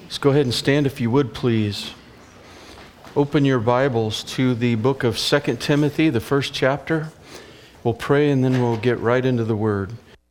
Let's go ahead and stand if you would, please. Open your Bibles to the book of 2 Timothy, the first chapter. We'll pray and then we'll get right into the Word.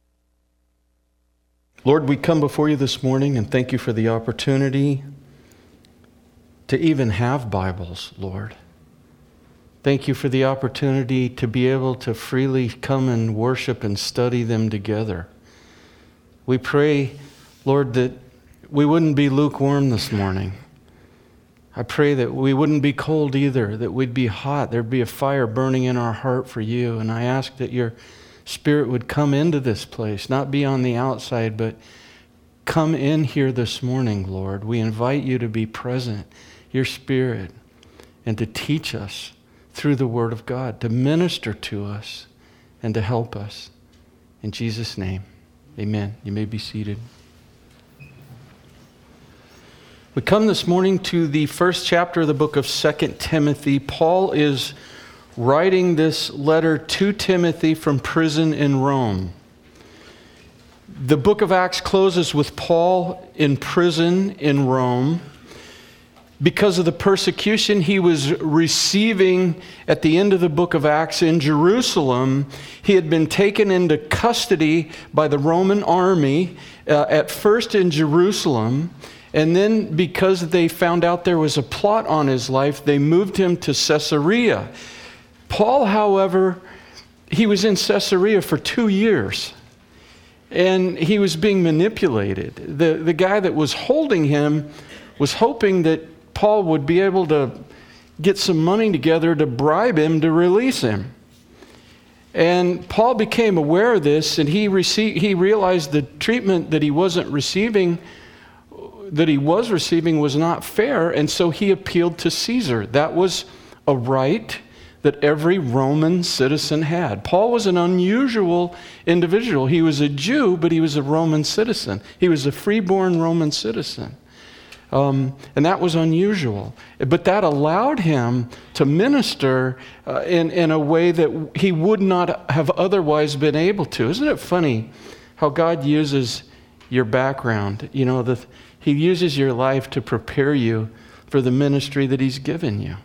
Lord, we come before you this morning and thank you for the opportunity to even have Bibles, Lord. Thank you for the opportunity to be able to freely come and worship and study them together. We pray, Lord, that we wouldn't be lukewarm this morning. I pray that we wouldn't be cold either, that we'd be hot. There'd be a fire burning in our heart for you. And I ask that your Spirit would come into this place, not be on the outside, but come in here this morning, Lord. We invite you to be present, your Spirit, and to teach us through the Word of God, to minister to us and to help us. In Jesus' name, amen. You may be seated. We come this morning to the first chapter of the book of 2 Timothy. Paul is writing this letter to Timothy from prison in Rome. The book of Acts closes with Paul in prison in Rome because of the persecution he was receiving at the end of the book of Acts in Jerusalem. He had been taken into custody by the Roman army, at first in Jerusalem. And then because they found out there was a plot on his life, they moved him to Caesarea. Paul, however, he was in Caesarea for 2 years. And he was being manipulated. The guy that was holding him was hoping that Paul would be able to get some money together to bribe him to release him. And Paul became aware of this, and he realized the treatment that he was receiving was not fair, and so he appealed to Caesar. That was a right that every Roman citizen had. Paul was an unusual individual. He was a Jew, but he was a Roman citizen. He was a freeborn Roman citizen. And that was unusual. But that allowed him to minister in a way that he would not have otherwise been able to. Isn't it funny how God uses your background? You know, He uses your life to prepare you for the ministry that He's given you.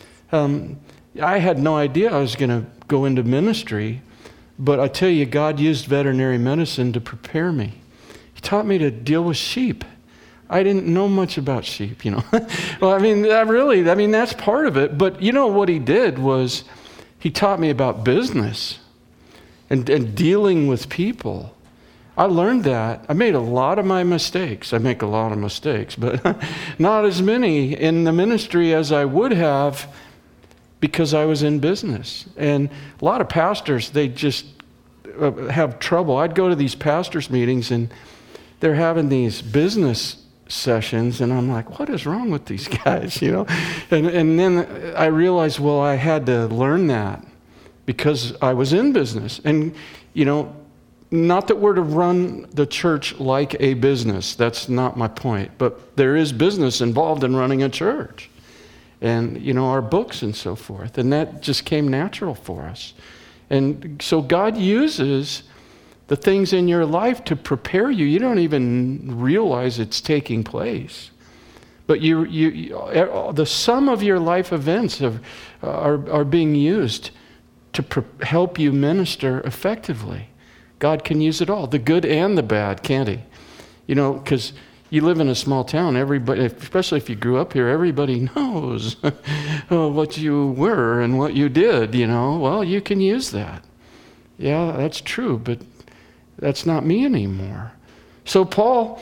I had no idea I was going to go into ministry, but I tell you, God used veterinary medicine to prepare me. He taught me to deal with sheep. I didn't know much about sheep, you know. Well, that's part of it. But you know what He did was He taught me about business and dealing with people. I learned that. I made a lot of my mistakes. I make a lot of mistakes, but not as many in the ministry as I would have because I was in business. And a lot of pastors, they just have trouble. I'd go to these pastors' meetings and they're having these business sessions and I'm like, what is wrong with these guys, you know? And then I realized, well, I had to learn that because I was in business. And, you know, not that we're to run the church like a business. That's not my point. But there is business involved in running a church. And, you know, our books and so forth. And that just came natural for us. And so God uses the things in your life to prepare you. You don't even realize it's taking place. But the sum of your life events are being used to help you minister effectively. God can use it all, the good and the bad, can't He? You know, because you live in a small town, everybody, especially if you grew up here, everybody knows what you were and what you did, you know. Well, you can use that. Yeah, that's true, but that's not me anymore. So Paul,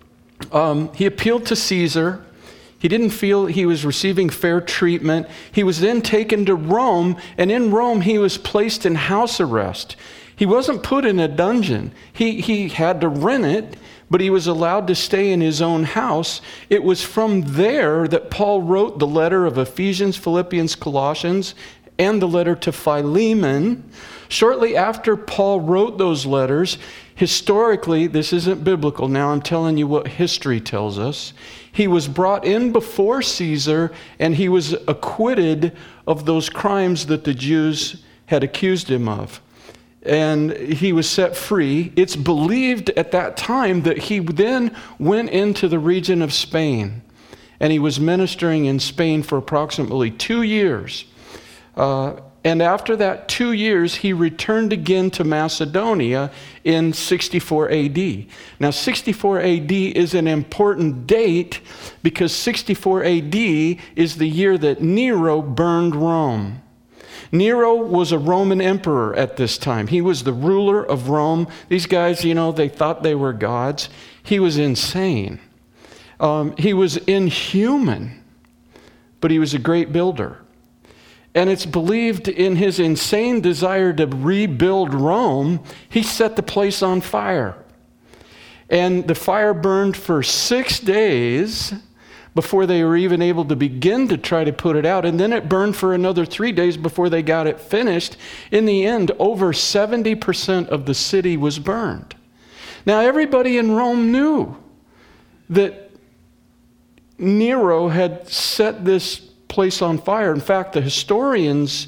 he appealed to Caesar. He didn't feel he was receiving fair treatment. He was then taken to Rome, and in Rome he was placed in house arrest. He wasn't put in a dungeon. He had to rent it, but he was allowed to stay in his own house. It was from there that Paul wrote the letter of Ephesians, Philippians, Colossians, and the letter to Philemon. Shortly after Paul wrote those letters, historically, this isn't biblical. Now I'm telling you what history tells us. He was brought in before Caesar, and he was acquitted of those crimes that the Jews had accused him of. and he was set free. It's believed at that time that he then went into the region of Spain, and he was ministering in Spain for approximately 2 years. And after that 2 years, he returned again to Macedonia in 64 AD. Now, 64 AD is an important date because 64 AD is the year that Nero burned Rome. Nero was a Roman emperor at this time. He was the ruler of Rome. These guys, they thought they were gods. He was insane. He was inhuman, but he was a great builder. And it's believed in his insane desire to rebuild Rome, he set the place on fire. And the fire burned for 6 days before they were even able to begin to try to put it out. And then it burned for another 3 days before they got it finished. In the end, over 70% of the city was burned. Now, everybody in Rome knew that Nero had set this place on fire. In fact, the historians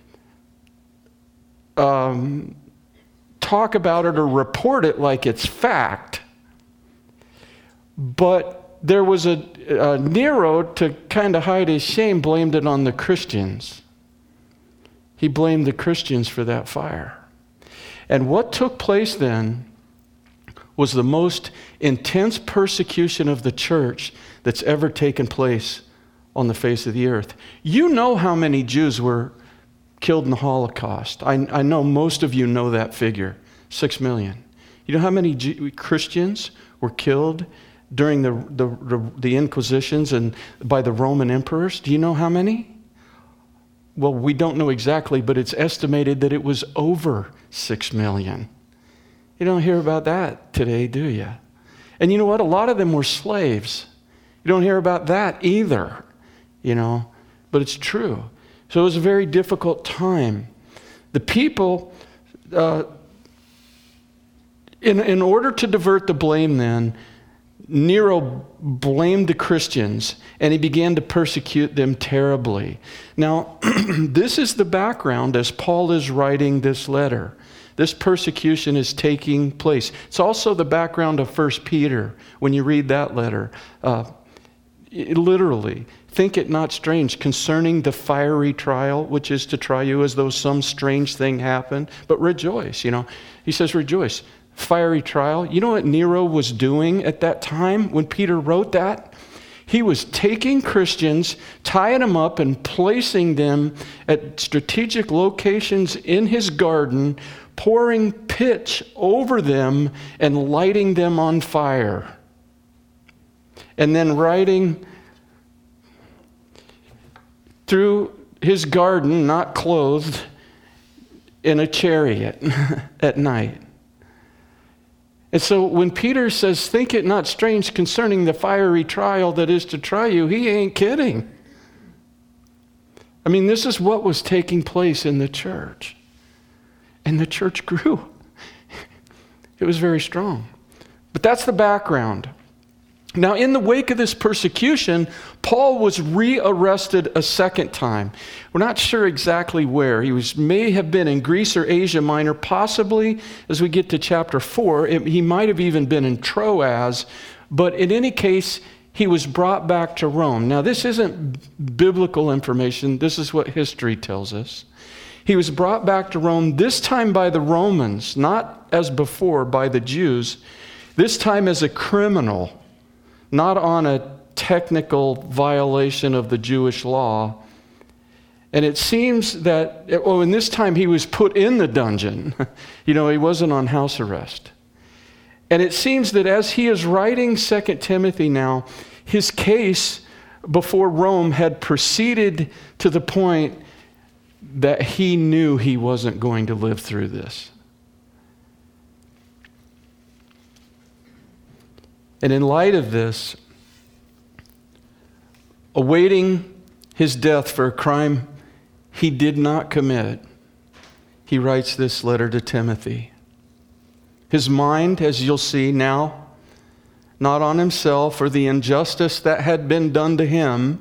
talk about it or report it like it's fact. But there was a Nero, to kind of hide his shame, blamed it on the Christians. He blamed the Christians for that fire. And what took place then was the most intense persecution of the church that's ever taken place on the face of the earth. You know how many Jews were killed in the Holocaust. I know most of you know that figure, 6 million. You know how many Christians were killed during the Inquisitions and by the Roman emperors? Do you know how many? Well, we don't know exactly, but it's estimated that it was over 6 million. You don't hear about that today, do you? And you know what? A lot of them were slaves. You don't hear about that either. But it's true. So it was a very difficult time. The people, in order to divert the blame then, Nero blamed the Christians and he began to persecute them terribly. Now, this is the background as Paul is writing this letter. This persecution is taking place. It's also the background of 1 Peter when you read that letter. Literally, think it not strange concerning the fiery trial, which is to try you as though some strange thing happened, but rejoice, He says, rejoice. Fiery trial. You know what Nero was doing at that time when Peter wrote that? He was taking Christians, tying them up and placing them at strategic locations in his garden, pouring pitch over them and lighting them on fire. And then riding through his garden, not clothed, in a chariot at night. And so when Peter says, think it not strange concerning the fiery trial that is to try you, he ain't kidding. I mean, this is what was taking place in the church. And the church grew. It was very strong. But that's the background. Now, in the wake of this persecution, Paul was rearrested a second time. We're not sure exactly where. He may have been in Greece or Asia Minor, possibly as we get to chapter 4. He might have even been in Troas, but in any case, he was brought back to Rome. Now, this isn't biblical information. This is what history tells us. He was brought back to Rome, this time by the Romans, not as before by the Jews, this time as a criminal. Not on a technical violation of the Jewish law. And it seems that, in this time he was put in the dungeon. He wasn't on house arrest. And it seems that as he is writing 2 Timothy now, his case before Rome had proceeded to the point that he knew he wasn't going to live through this. And in light of this, awaiting his death for a crime he did not commit, he writes this letter to Timothy. His mind, as you'll see now, not on himself or the injustice that had been done to him,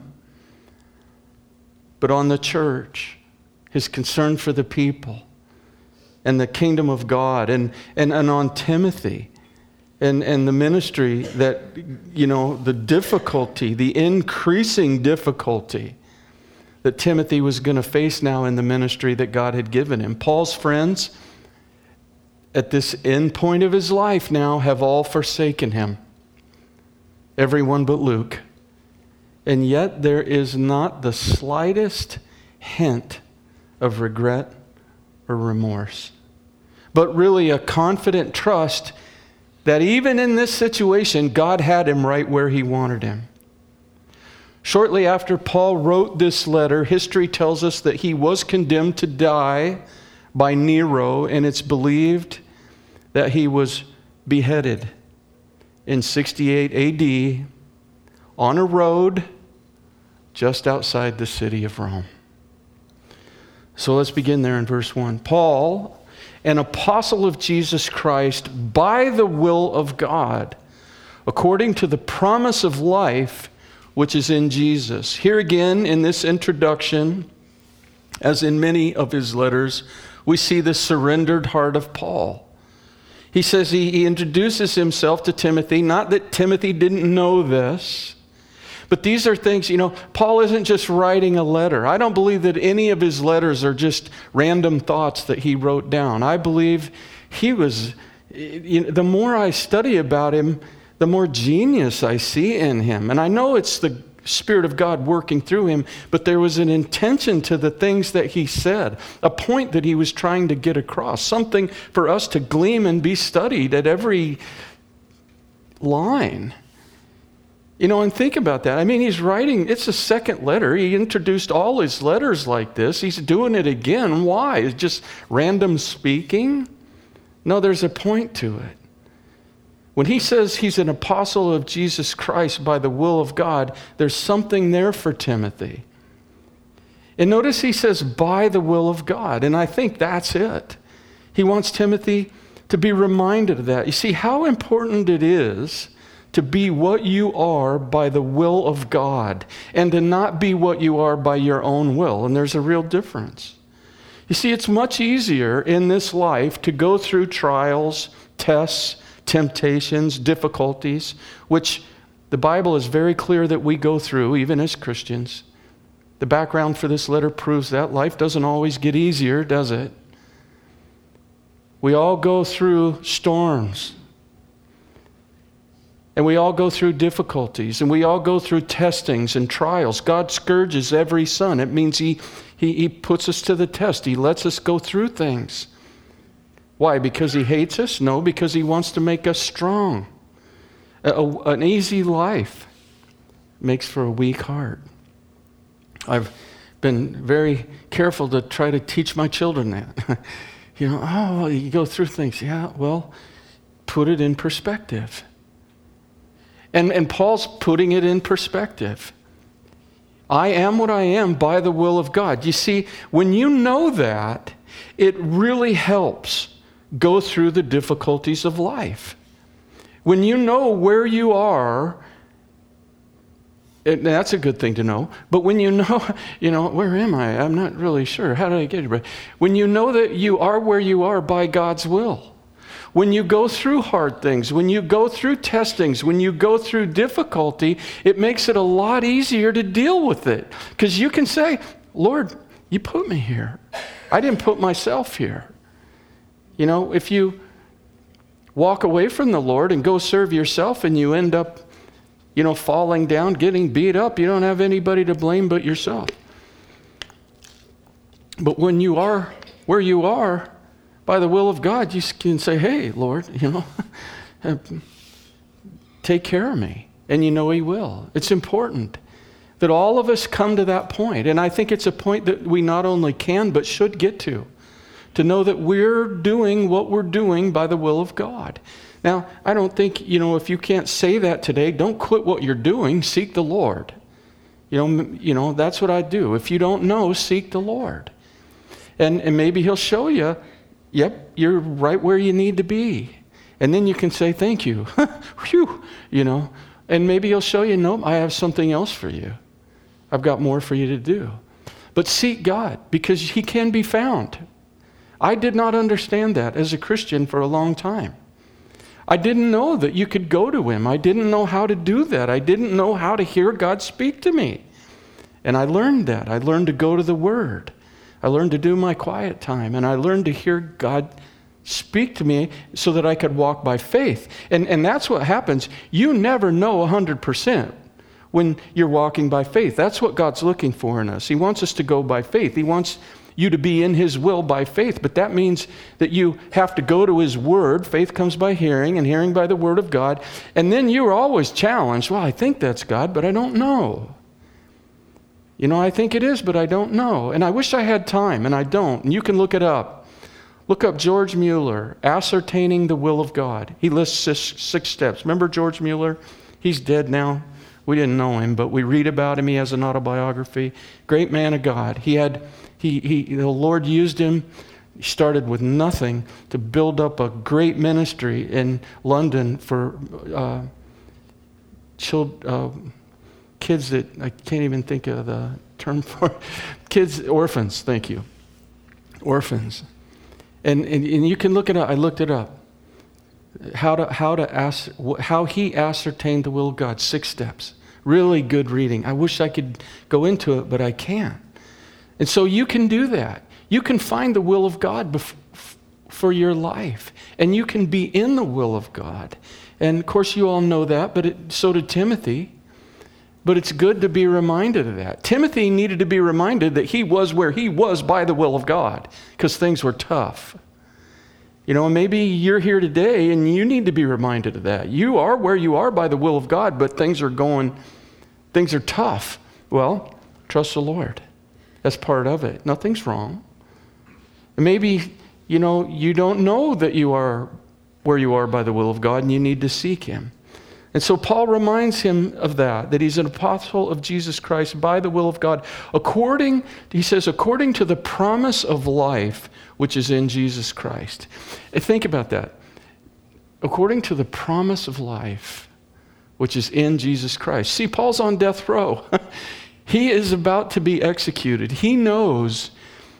but on the church, his concern for the people. and the kingdom of God and on Timothy and the ministry that, the difficulty, the increasing difficulty that Timothy was going to face now in the ministry that God had given him. Paul's friends at this end point of his life now have all forsaken him. Everyone but Luke. And yet there is not the slightest hint of regret or remorse, but really a confident trust that even in this situation, God had him right where he wanted him. Shortly after Paul wrote this letter, history tells us that he was condemned to die by Nero, and it's believed that he was beheaded in 68 AD on a road just outside the city of Rome. So let's begin there in verse 1. Paul, an apostle of Jesus Christ, by the will of God, according to the promise of life which is in Jesus. Here again, in this introduction, as in many of his letters, we see the surrendered heart of Paul. He says he introduces himself to Timothy, not that Timothy didn't know this, but these are things, Paul isn't just writing a letter. I don't believe that any of his letters are just random thoughts that he wrote down. I believe he was, the more I study about him, the more genius I see in him. And I know it's the Spirit of God working through him, but there was an intention to the things that he said, a point that he was trying to get across, something for us to glean and be studied at every line. And think about that. I mean, he's writing, it's a second letter. He introduced all his letters like this. He's doing it again. Why? It's just random speaking? No, there's a point to it. When he says he's an apostle of Jesus Christ by the will of God, there's something there for Timothy. And notice he says, by the will of God. And I think that's it. He wants Timothy to be reminded of that. You see how important it is to be what you are by the will of God and to not be what you are by your own will. And there's a real difference. You see, it's much easier in this life to go through trials, tests, temptations, difficulties, which the Bible is very clear that we go through, even as Christians. The background for this letter proves that life doesn't always get easier, does it? We all go through storms. And we all go through difficulties. And we all go through testings and trials. God scourges every son. It means He puts us to the test. He lets us go through things. Why? Because He hates us? No, because He wants to make us strong. An easy life makes for a weak heart. I've been very careful to try to teach my children that. You go through things. Yeah, well, put it in perspective. And Paul's putting it in perspective. I am what I am by the will of God. You see, when you know that, it really helps go through the difficulties of life. When you know where you are, and that's a good thing to know, but when you know, where am I? I'm not really sure. How did I get here? When you know that you are where you are by God's will, when you go through hard things, when you go through testings, when you go through difficulty, it makes it a lot easier to deal with it. Because you can say, Lord, you put me here. I didn't put myself here. If you walk away from the Lord and go serve yourself and you end up, falling down, getting beat up, you don't have anybody to blame but yourself. But when you are where you are, by the will of God, you can say, hey, Lord, take care of me. And He will. It's important that all of us come to that point. And I think it's a point that we not only can, but should get to know that we're doing what we're doing by the will of God. Now, I don't think, if you can't say that today, don't quit what you're doing. Seek the Lord. That's what I do. If you don't know, seek the Lord. And maybe He'll show you, yep, you're right where you need to be. And then you can say, thank you. Whew, And maybe He'll show you, nope, I have something else for you. I've got more for you to do. But seek God, because He can be found. I did not understand that as a Christian for a long time. I didn't know that you could go to him. I didn't know how to do that. I didn't know how to hear God speak to me. And I learned that. I learned to go to the Word. I learned to do my quiet time. And I learned to hear God speak to me so that I could walk by faith. And that's what happens. You never know 100% when you're walking by faith. That's what God's looking for in us. He wants us to go by faith. He wants you to be in His will by faith. But that means that you have to go to His Word. Faith comes by hearing, and hearing by the Word of God. And then you're always challenged. Well, I think that's God, but I don't know. You know, I think it is, but I don't know. And I wish I had time, and I don't. And you can look it up. Look up George Mueller, Ascertaining the Will of God. He lists six steps. Remember George Mueller? He's dead now. We didn't know him, but we read about him. He has an autobiography. Great man of God. The Lord used him. He started with nothing to build up a great ministry in London for kids that I can't even think of the term for kids, orphans. Thank you, orphans. And you can look it up. I looked it up. How he ascertained the will of God. 6 steps. Really good reading. I wish I could go into it, but I can't. And so you can do that. You can find the will of God for your life. And you can be in the will of God. And of course you all know that, but so did Timothy. But it's good to be reminded of that. Timothy needed to be reminded that he was where he was by the will of God, because things were tough. You know, maybe you're here today and you need to be reminded of that. You are where you are by the will of God, but things are tough. Well, trust the Lord. That's part of it. Nothing's wrong. And maybe, you don't know that you are where you are by the will of God and you need to seek Him. And so Paul reminds him of that he's an apostle of Jesus Christ by the will of God, according to the promise of life which is in Jesus Christ. And think about that. According to the promise of life which is in Jesus Christ. See, Paul's on death row. He is about to be executed. He knows.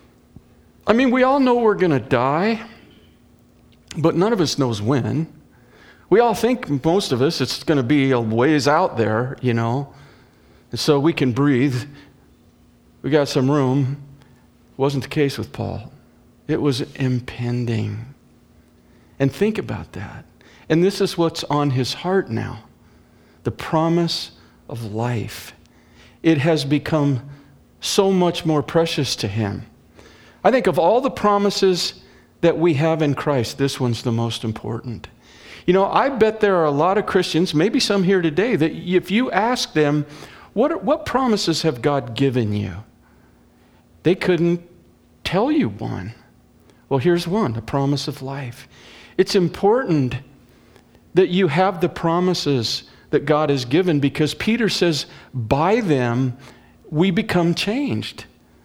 We all know we're going to die, but none of us knows when. We all think, most of us, it's going to be a ways out there, and so we can breathe. We got some room. It wasn't the case with Paul. It was impending. And think about that. And this is what's on his heart now. The promise of life. It has become so much more precious to him. I think of all the promises that we have in Christ, this one's the most important. I bet there are a lot of Christians, maybe some here today, that if you ask them, what promises have God given you? They couldn't tell you one. Well, here's one, the promise of life. It's important that you have the promises that God has given, because Peter says, by them we become changed.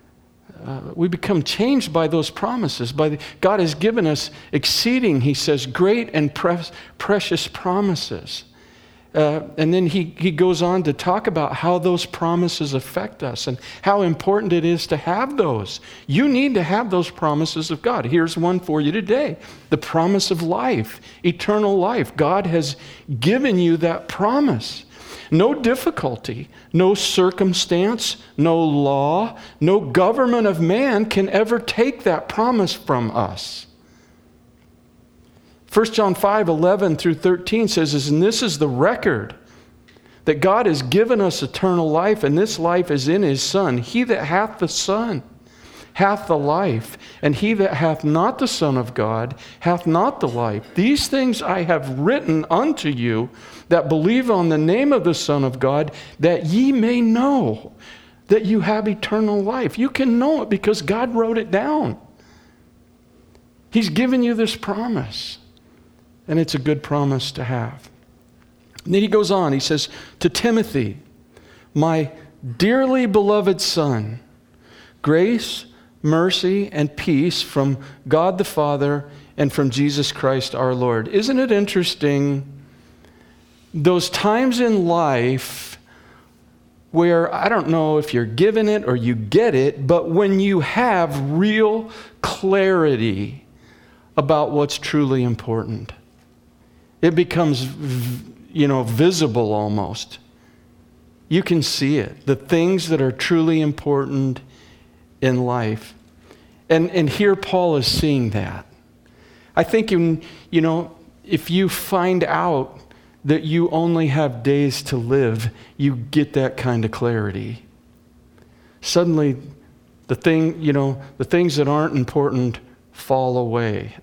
We become changed by those promises. God has given us exceeding, he says, great and precious promises. And then he goes on to talk about how those promises affect us and how important it is to have those. You need to have those promises of God. Here's one for you today. The promise of life, eternal life. God has given you that promise. No difficulty, no circumstance, no law, no government of man can ever take that promise from us. 1 John 5:11 through 13 says, and this is the record, that God has given us eternal life, and this life is in His Son. He that hath the Son hath the life, and he that hath not the Son of God hath not the life. These things I have written unto you that believe on the name of the Son of God, that ye may know that you have eternal life. You can know it because God wrote it down. He's given you this promise, and it's a good promise to have. And then he goes on, he says, to Timothy, my dearly beloved son, grace, mercy, and peace from God the Father and from Jesus Christ our Lord. Isn't it interesting? Those times in life where I don't know if you're given it or you get it, but when you have real clarity about what's truly important, it becomes, visible almost. You can see it. The things that are truly important in life. And here Paul is seeing that. I think, if you find out that you only have days to live, you get that kind of clarity. Suddenly, the things that aren't important fall away.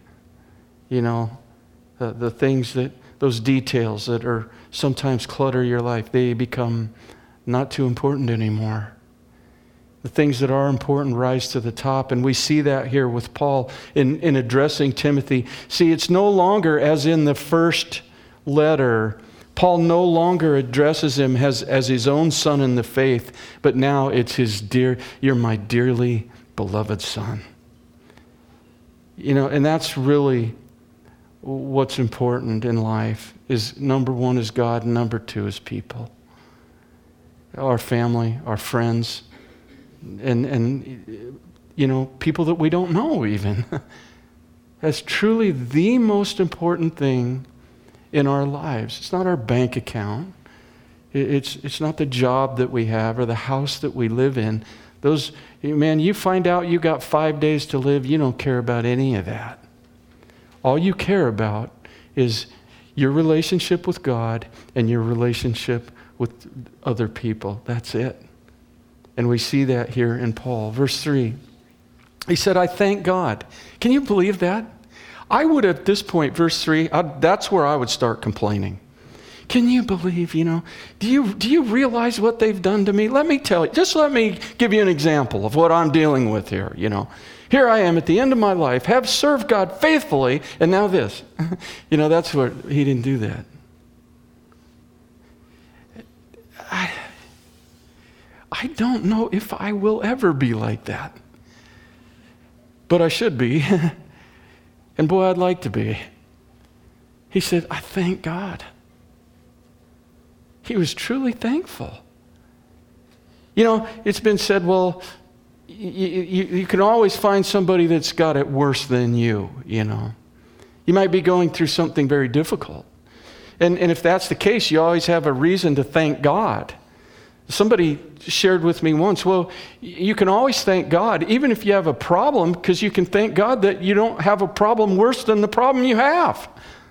The things those details that are sometimes clutter your life, they become not too important anymore. The things that are important rise to the top, and we see that here with Paul in addressing Timothy. See, it's no longer as in the first letter. Paul no longer addresses him as his own son in the faith, but now it's you're my dearly beloved son. And that's really what's important in life. Is number one is God, and number two is people. Our family, our friends, and people that we don't know even. That's truly the most important thing in our lives. It's not our bank account. It's not the job that we have or the house that we live in. You find out you got 5 days to live, you don't care about any of that. All you care about is your relationship with God and your relationship with other people. That's it. And we see that here in Paul. Verse 3, he said, I thank God. Can you believe that? I would at this point, verse 3, that's where I would start complaining. Can you believe, do you realize what they've done to me? Let me tell you, just let me give you an example of what I'm dealing with here, Here I am at the end of my life, have served God faithfully, and now this. That's what, he didn't do that. I don't know if I will ever be like that. But I should be. And boy, I'd like to be. He said, I thank God. He was truly thankful. It's been said, well, you can always find somebody that's got it worse than you, You might be going through something very difficult. And if that's the case, you always have a reason to thank God. Somebody shared with me once, well, you can always thank God, even if you have a problem, because you can thank God that you don't have a problem worse than the problem you have.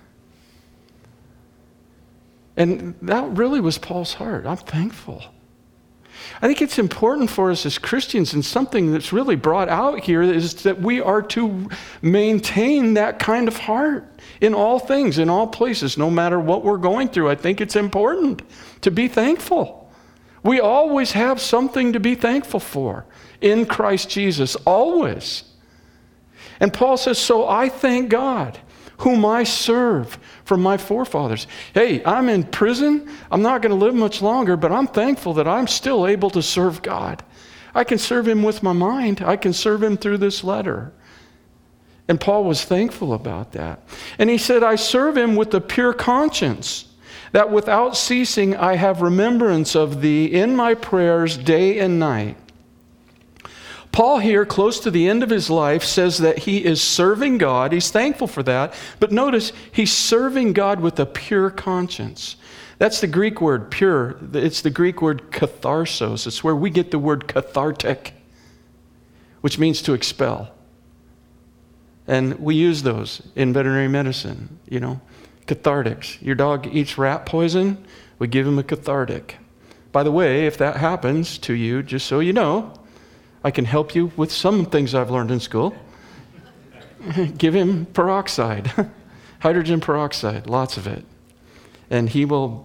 And that really was Paul's heart. I'm thankful. I think it's important for us as Christians, and something that's really brought out here is that we are to maintain that kind of heart in all things, in all places, no matter what we're going through. I think it's important to be thankful. We always have something to be thankful for in Christ Jesus, always. And Paul says, so I thank God, whom I serve from my forefathers. Hey, I'm in prison. I'm not going to live much longer, but I'm thankful that I'm still able to serve God. I can serve him with my mind. I can serve him through this letter. And Paul was thankful about that. And he said, I serve him with a pure conscience, that without ceasing I have remembrance of thee in my prayers day and night. Paul here, close to the end of his life, says that he is serving God. He's thankful for that. But notice, he's serving God with a pure conscience. That's the Greek word pure. It's the Greek word katharsos. It's where we get the word cathartic, which means to expel. And we use those in veterinary medicine, cathartics. Your dog eats rat poison, we give him a cathartic. By the way, if that happens to you, just so you know, I can help you with some things I've learned in school. Give him peroxide, hydrogen peroxide, lots of it. And he will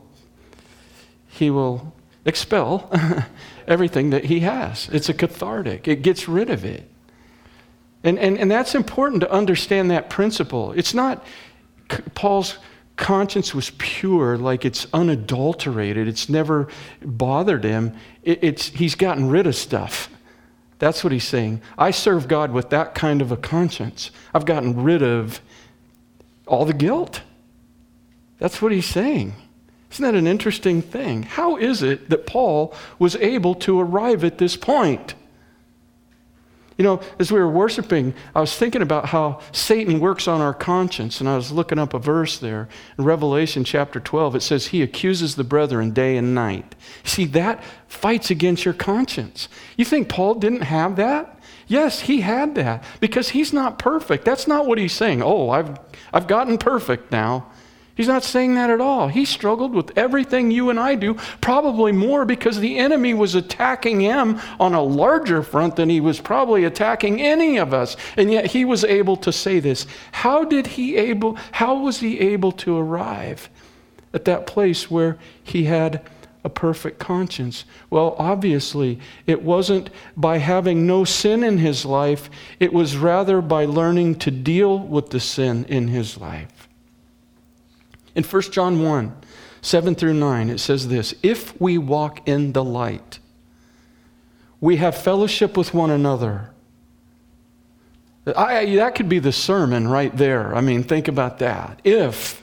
expel everything that he has. It's a cathartic. It gets rid of it. And that's important to understand that principle. It's not Paul's conscience was pure, like it's unadulterated. It's never bothered him. He's gotten rid of stuff. That's what he's saying. I serve God with that kind of a conscience. I've gotten rid of all the guilt. That's what he's saying. Isn't that an interesting thing? How is it that Paul was able to arrive at this point? You know, as we were worshiping, I was thinking about how Satan works on our conscience, and I was looking up a verse there. In Revelation chapter 12, it says, he accuses the brethren day and night. See, that fights against your conscience. You think Paul didn't have that? Yes, he had that, because he's not perfect. That's not what he's saying. Oh, I've gotten perfect now. He's not saying that at all. He struggled with everything you and I do, probably more because the enemy was attacking him on a larger front than he was probably attacking any of us. And yet he was able to say this. How was he able to arrive at that place where he had a perfect conscience? Well, obviously, it wasn't by having no sin in his life. It was rather by learning to deal with the sin in his life. In 1 John 1, 7 through 9, it says this, if we walk in the light, we have fellowship with one another. That could be the sermon right there. I mean, think about that. If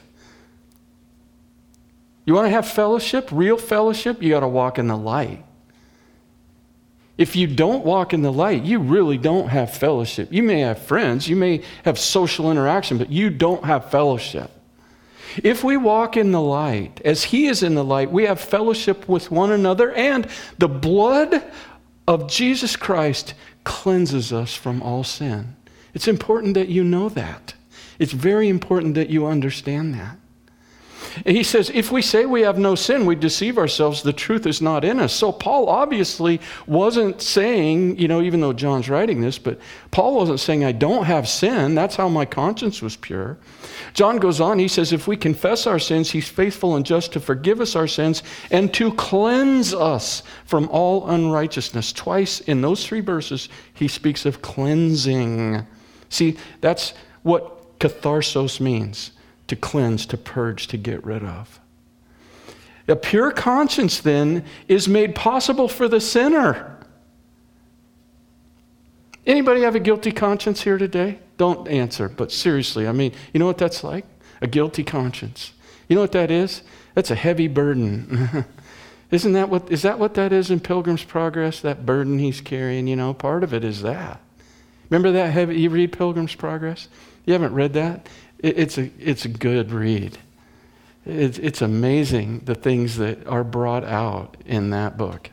you want to have fellowship, real fellowship, you got to walk in the light. If you don't walk in the light, you really don't have fellowship. You may have friends, you may have social interaction, but you don't have fellowship. If we walk in the light, as he is in the light, we have fellowship with one another, and the blood of Jesus Christ cleanses us from all sin. It's important that you know that. It's very important that you understand that. And he says, if we say we have no sin, we deceive ourselves, the truth is not in us. So Paul obviously wasn't saying, even though John's writing this, but Paul wasn't saying I don't have sin. That's how my conscience was pure. John goes on, he says, if we confess our sins, he's faithful and just to forgive us our sins and to cleanse us from all unrighteousness. Twice in those 3 verses, he speaks of cleansing. See, that's what katharsos means. To cleanse, to purge, to get rid of. A pure conscience, then, is made possible for the sinner. Anybody have a guilty conscience here today? Don't answer, but seriously, you know what that's like? A guilty conscience. You know what that is? That's a heavy burden. Is that what that is in Pilgrim's Progress? That burden he's carrying, part of it is that. Remember that heavy, you read Pilgrim's Progress? You haven't read that? It's a good read. It's amazing the things that are brought out in that book.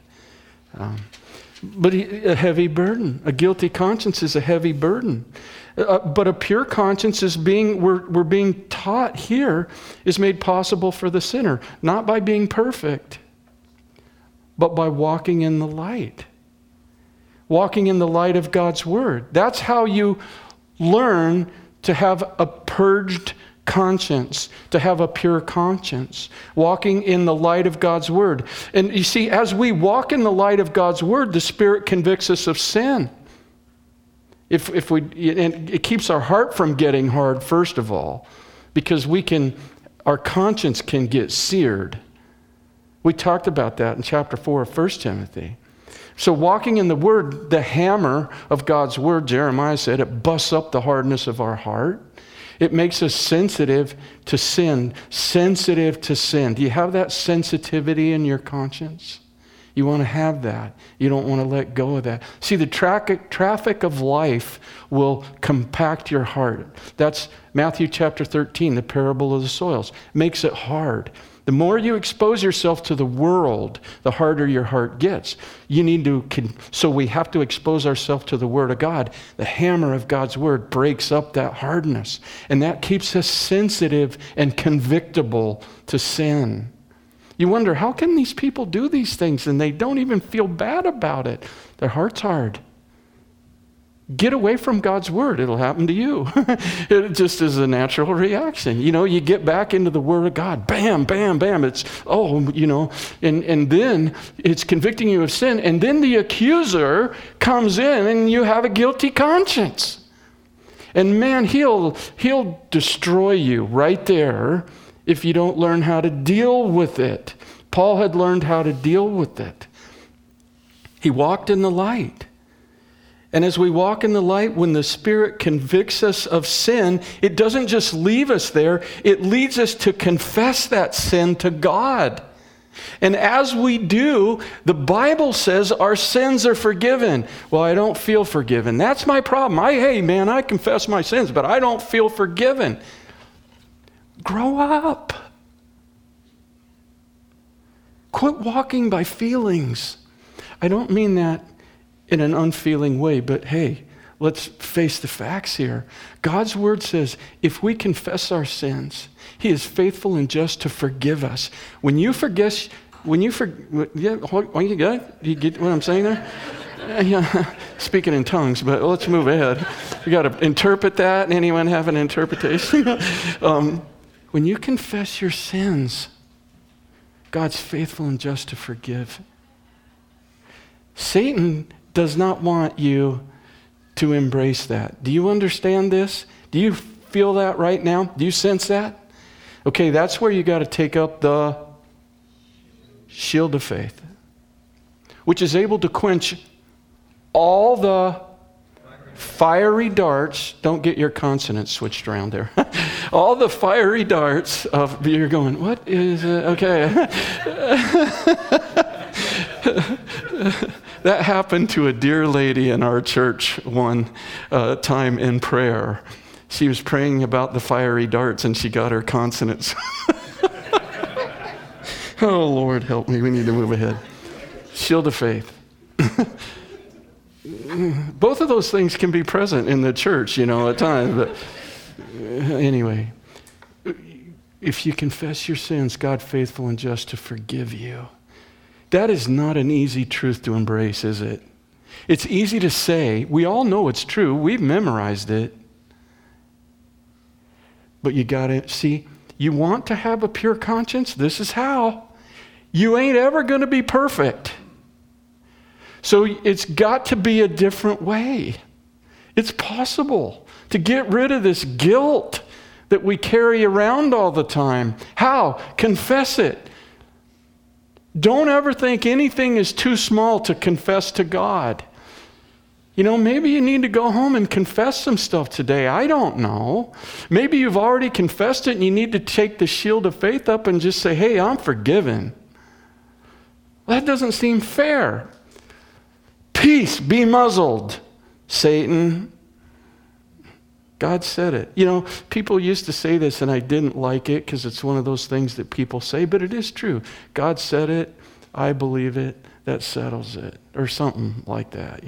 But a heavy burden. A guilty conscience is a heavy burden. But a pure conscience is we're being taught here is made possible for the sinner, not by being perfect, but by walking in the light. Walking in the light of God's Word. That's how you learn to have a purged conscience, to have a pure conscience, walking in the light of God's Word. And you see, as we walk in the light of God's Word, the Spirit convicts us of sin. And it keeps our heart from getting hard, first of all, because our conscience can get seared. We talked about that in chapter 4 of 1 Timothy. So walking in the Word, the hammer of God's Word, Jeremiah said, it busts up the hardness of our heart. It makes us sensitive to sin. Sensitive to sin. Do you have that sensitivity in your conscience? You want to have that. You don't want to let go of that. See, the traffic of life will compact your heart. That's Matthew chapter 13, the parable of the soils. It makes it hard. The more you expose yourself to the world, the harder your heart gets. So we have to expose ourselves to the Word of God. The hammer of God's Word breaks up that hardness. And that keeps us sensitive and convictable to sin. You wonder, how can these people do these things and they don't even feel bad about it? Their heart's hard. Get away from God's Word. It'll happen to you. It just is a natural reaction. You get back into the Word of God. Bam, bam, bam. And then it's convicting you of sin. And then the accuser comes in and you have a guilty conscience. And man, he'll destroy you right there if you don't learn how to deal with it. Paul had learned how to deal with it. He walked in the light. And as we walk in the light, when the Spirit convicts us of sin, it doesn't just leave us there, it leads us to confess that sin to God. And as we do, the Bible says our sins are forgiven. Well, I don't feel forgiven. That's my problem. I confess my sins, but I don't feel forgiven. Grow up. Quit walking by feelings. I don't mean that in an unfeeling way, but hey, let's face the facts here. God's word says if we confess our sins, He is faithful and just to forgive us. You get you get what I'm saying there? Yeah, speaking in tongues, but let's move ahead. We got to interpret that. Anyone have an interpretation? When you confess your sins, God's faithful and just to forgive. Satan does not want you to embrace that. Do you understand this? Do you feel that right now? Do you sense that? Okay, that's where you got to take up the shield of faith, which is able to quench all the fiery darts. Don't get your consonants switched around there. All the fiery darts of, you're going, what is it? Okay. That happened to a dear lady in our church one time in prayer. She was praying about the fiery darts and she got her consonants. Oh, Lord, help me. We need to move ahead. Shield of faith. Both of those things can be present in the church, at times. But anyway, if you confess your sins, God faithful and just to forgive you. That is not an easy truth to embrace, is it? It's easy to say. We all know it's true. We've memorized it. But you got to see, you want to have a pure conscience? This is how. You ain't ever going to be perfect. So it's got to be a different way. It's possible to get rid of this guilt that we carry around all the time. How? Confess it. Don't ever think anything is too small to confess to God. Maybe you need to go home and confess some stuff today. I don't know. Maybe you've already confessed it and you need to take the shield of faith up and just say, hey, I'm forgiven. That doesn't seem fair. Peace, be muzzled, Satan. God said it. People used to say this and I didn't like it because it's one of those things that people say, but it is true. God said it, I believe it, that settles it, or something like that,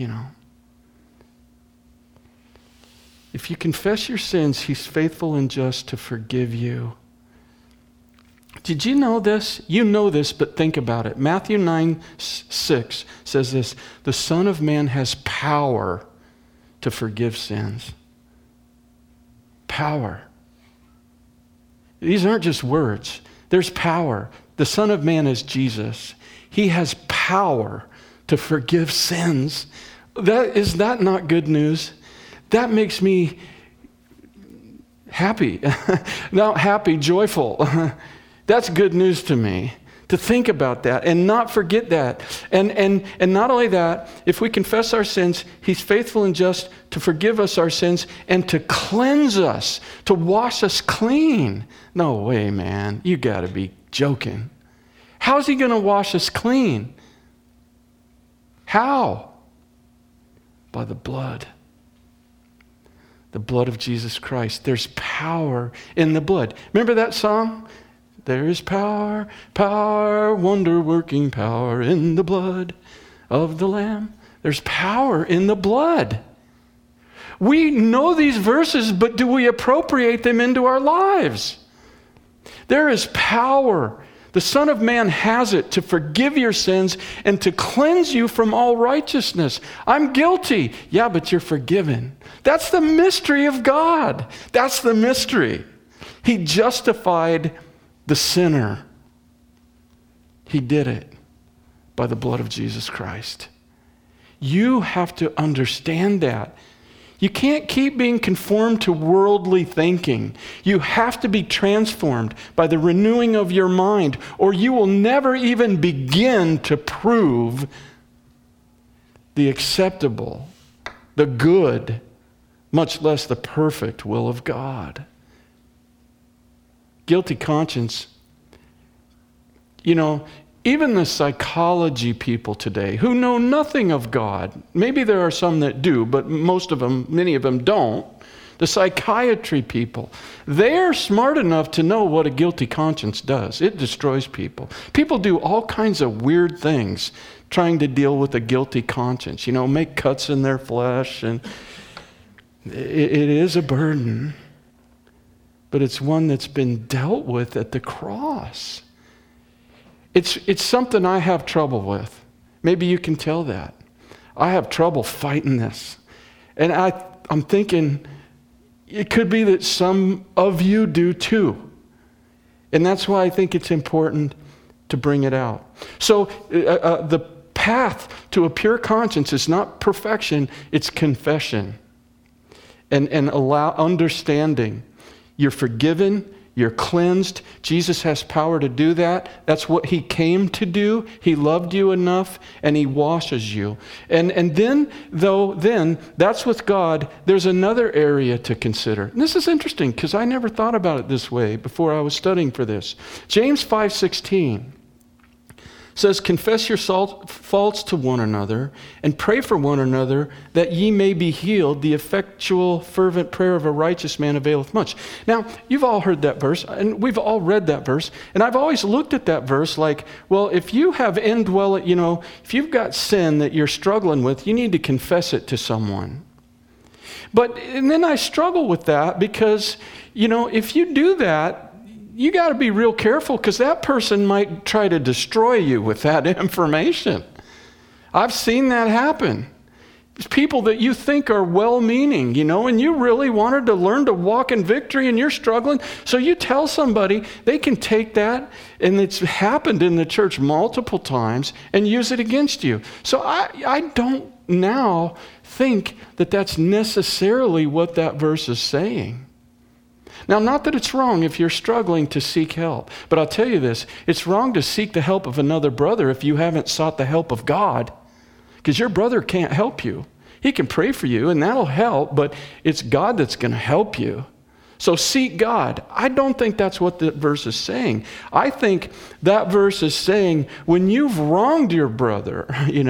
If you confess your sins, He's faithful and just to forgive you. Did you know this? You know this, but think about it. Matthew 9:6 says this, the Son of Man has power to forgive sins. Power. These aren't just words. There's power. The Son of Man is Jesus. He has power to forgive sins. Is that not good news? That makes me happy. Not happy, joyful. That's good news to me. To think about that and not forget that. And not only that, if we confess our sins, He's faithful and just to forgive us our sins and to cleanse us, to wash us clean. No way, man. You got to be joking. How's He going to wash us clean? How? By the blood. The blood of Jesus Christ. There's power in the blood. Remember that song? There is power, power, wonder-working power in the blood of the Lamb. There's power in the blood. We know these verses, but do we appropriate them into our lives? There is power. The Son of Man has it to forgive your sins and to cleanse you from all righteousness. I'm guilty. Yeah, but you're forgiven. That's the mystery of God. That's the mystery. He justified the sinner. He did it by the blood of Jesus Christ. You have to understand that. You can't keep being conformed to worldly thinking. You have to be transformed by the renewing of your mind, or you will never even begin to prove the acceptable the good, much less the perfect will of God. Guilty conscience. Even the psychology people today who know nothing of God, maybe there are some that do, but many of them don't. The psychiatry people, they are smart enough to know what a guilty conscience does. It destroys people. People do all kinds of weird things trying to deal with a guilty conscience. Make cuts in their flesh, and it is a burden, but it's one that's been dealt with at the cross. It's something I have trouble with. Maybe you can tell that. I have trouble fighting this. And I'm thinking it could be that some of you do too. And that's why I think it's important to bring it out. So the path to a pure conscience is not perfection, it's confession. And allow understanding. You're forgiven. You're cleansed. Jesus has power to do that. That's what he came to do. He loved you enough, and he washes you. And then that's with God. There's another area to consider. And this is interesting because I never thought about it this way before I was studying for this. James 5:16 says, confess your faults to one another and pray for one another that ye may be healed. The effectual, fervent prayer of a righteous man availeth much. Now, you've all heard that verse, and we've all read that verse, and I've always looked at that verse like, well, if you have if you've got sin that you're struggling with, you need to confess it to someone. And then I struggle with that because, if you do that, you got to be real careful because that person might try to destroy you with that information. I've seen that happen. It's people that you think are well-meaning, and you really wanted to learn to walk in victory and you're struggling. So you tell somebody, they can take that, and it's happened in the church multiple times, and use it against you. So I don't now think that that's necessarily what that verse is saying. Now, not that it's wrong if you're struggling to seek help, but I'll tell you this, it's wrong to seek the help of another brother if you haven't sought the help of God, because your brother can't help you. He can pray for you, and that'll help, but it's God that's going to help you. So seek God. I don't think that's what the verse is saying. I think that verse is saying when you've wronged your brother,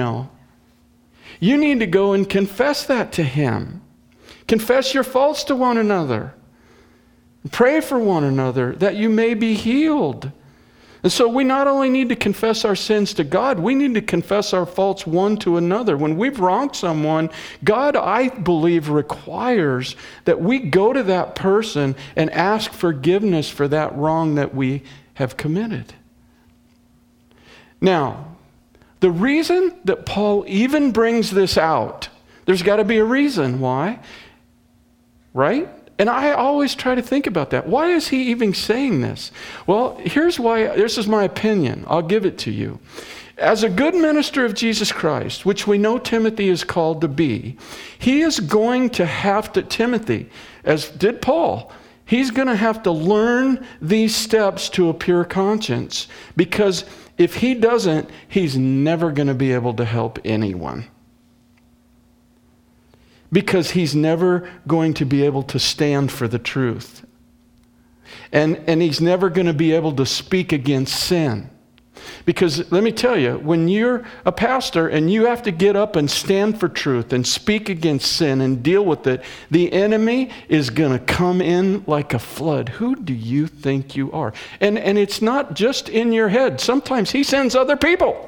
you need to go and confess that to him. Confess your faults to one another. Pray for one another that you may be healed. And so we not only need to confess our sins to God, we need to confess our faults one to another. When we've wronged someone, God, I believe, requires that we go to that person and ask forgiveness for that wrong that we have committed. Now, the reason that Paul even brings this out, there's got to be a reason why, right? And I always try to think about that. Why is he even saying this? Well, here's why. This is my opinion. I'll give it to you. As a good minister of Jesus Christ, which we know Timothy is called to be, he is going to have to, Timothy, as did Paul, he's going to have to learn these steps to a pure conscience, because if he doesn't, he's never going to be able to help anyone. Because he's never going to be able to stand for the truth. And he's never going to be able to speak against sin. Because let me tell you, when you're a pastor and you have to get up and stand for truth and speak against sin and deal with it, the enemy is going to come in like a flood. Who do you think you are? And it's not just in your head. Sometimes he sends other people.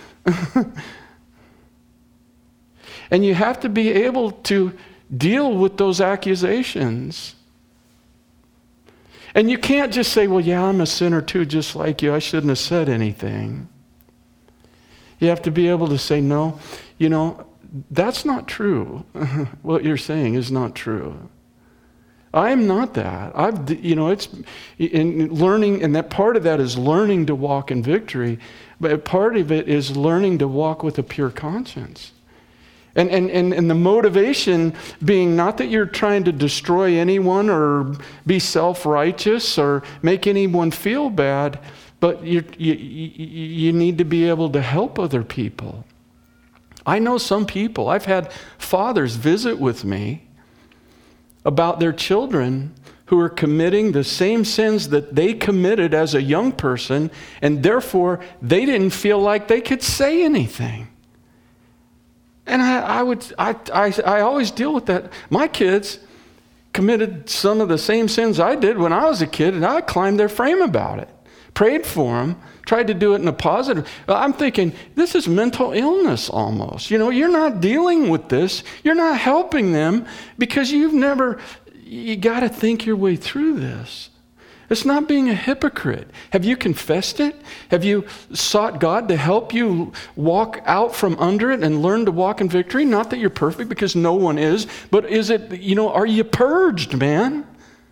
And you have to be able to deal with those accusations. And you can't just say, well, yeah, I'm a sinner too, just like you. I shouldn't have said anything. You have to be able to say, no, that's not true. What you're saying is not true. I am not that. It's in learning, and that part of that is learning to walk in victory, but part of it is learning to walk with a pure conscience. And the motivation being not that you're trying to destroy anyone or be self-righteous or make anyone feel bad, but you need to be able to help other people. I know some people, I've had fathers visit with me about their children who are committing the same sins that they committed as a young person, and therefore they didn't feel like they could say anything. And I always deal with that. My kids committed some of the same sins I did when I was a kid, and I climbed their frame about it. Prayed for them, tried to do it in a positive. I'm thinking, this is mental illness almost. You're not dealing with this. You're not helping them because you got to think your way through this. It's not being a hypocrite. Have you confessed it? Have you sought God to help you walk out from under it and learn to walk in victory? Not that you're perfect, because no one is, but is it, are you purged, man?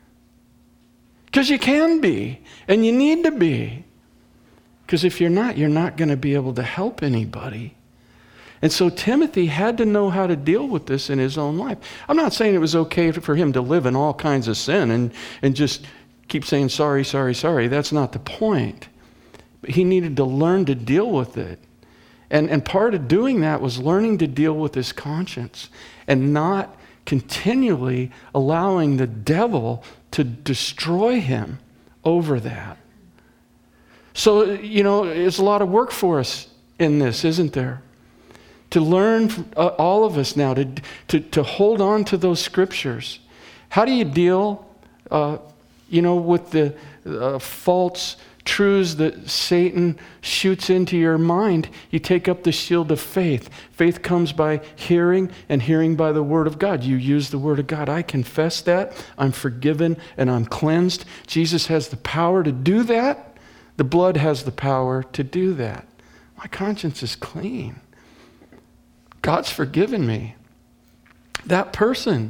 Because you can be, and you need to be. Because if you're not going to be able to help anybody. And so Timothy had to know how to deal with this in his own life. I'm not saying it was okay for him to live in all kinds of sin and just keep saying, sorry, sorry, sorry. That's not the point. But he needed to learn to deal with it. And part of doing that was learning to deal with his conscience and not continually allowing the devil to destroy him over that. So, it's a lot of work for us in this, isn't there? To learn, all of us now, to hold on to those scriptures. How do you deal, with the false truths that Satan shoots into your mind? You take up the shield of faith. Faith comes by hearing, and hearing by the word of God. You use the word of God. I confess that. I'm forgiven and I'm cleansed. Jesus has the power to do that. The blood has the power to do that. My conscience is clean. God's forgiven me. That person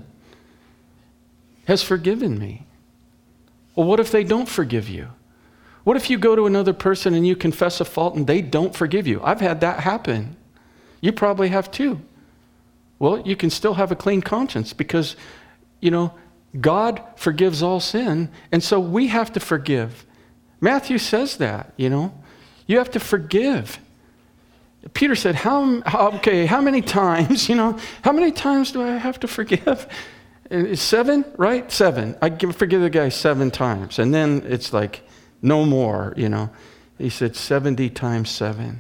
has forgiven me. Well, what if they don't forgive you? What if you go to another person and you confess a fault and they don't forgive you? I've had that happen. You probably have too. Well, you can still have a clean conscience because, God forgives all sin, and so we have to forgive. Matthew says that, you have to forgive. Peter said, how many times, how many times do I have to forgive? It's 7, right? 7. I forgive the guy 7 times. And then it's like, no more, He said 70 times 7.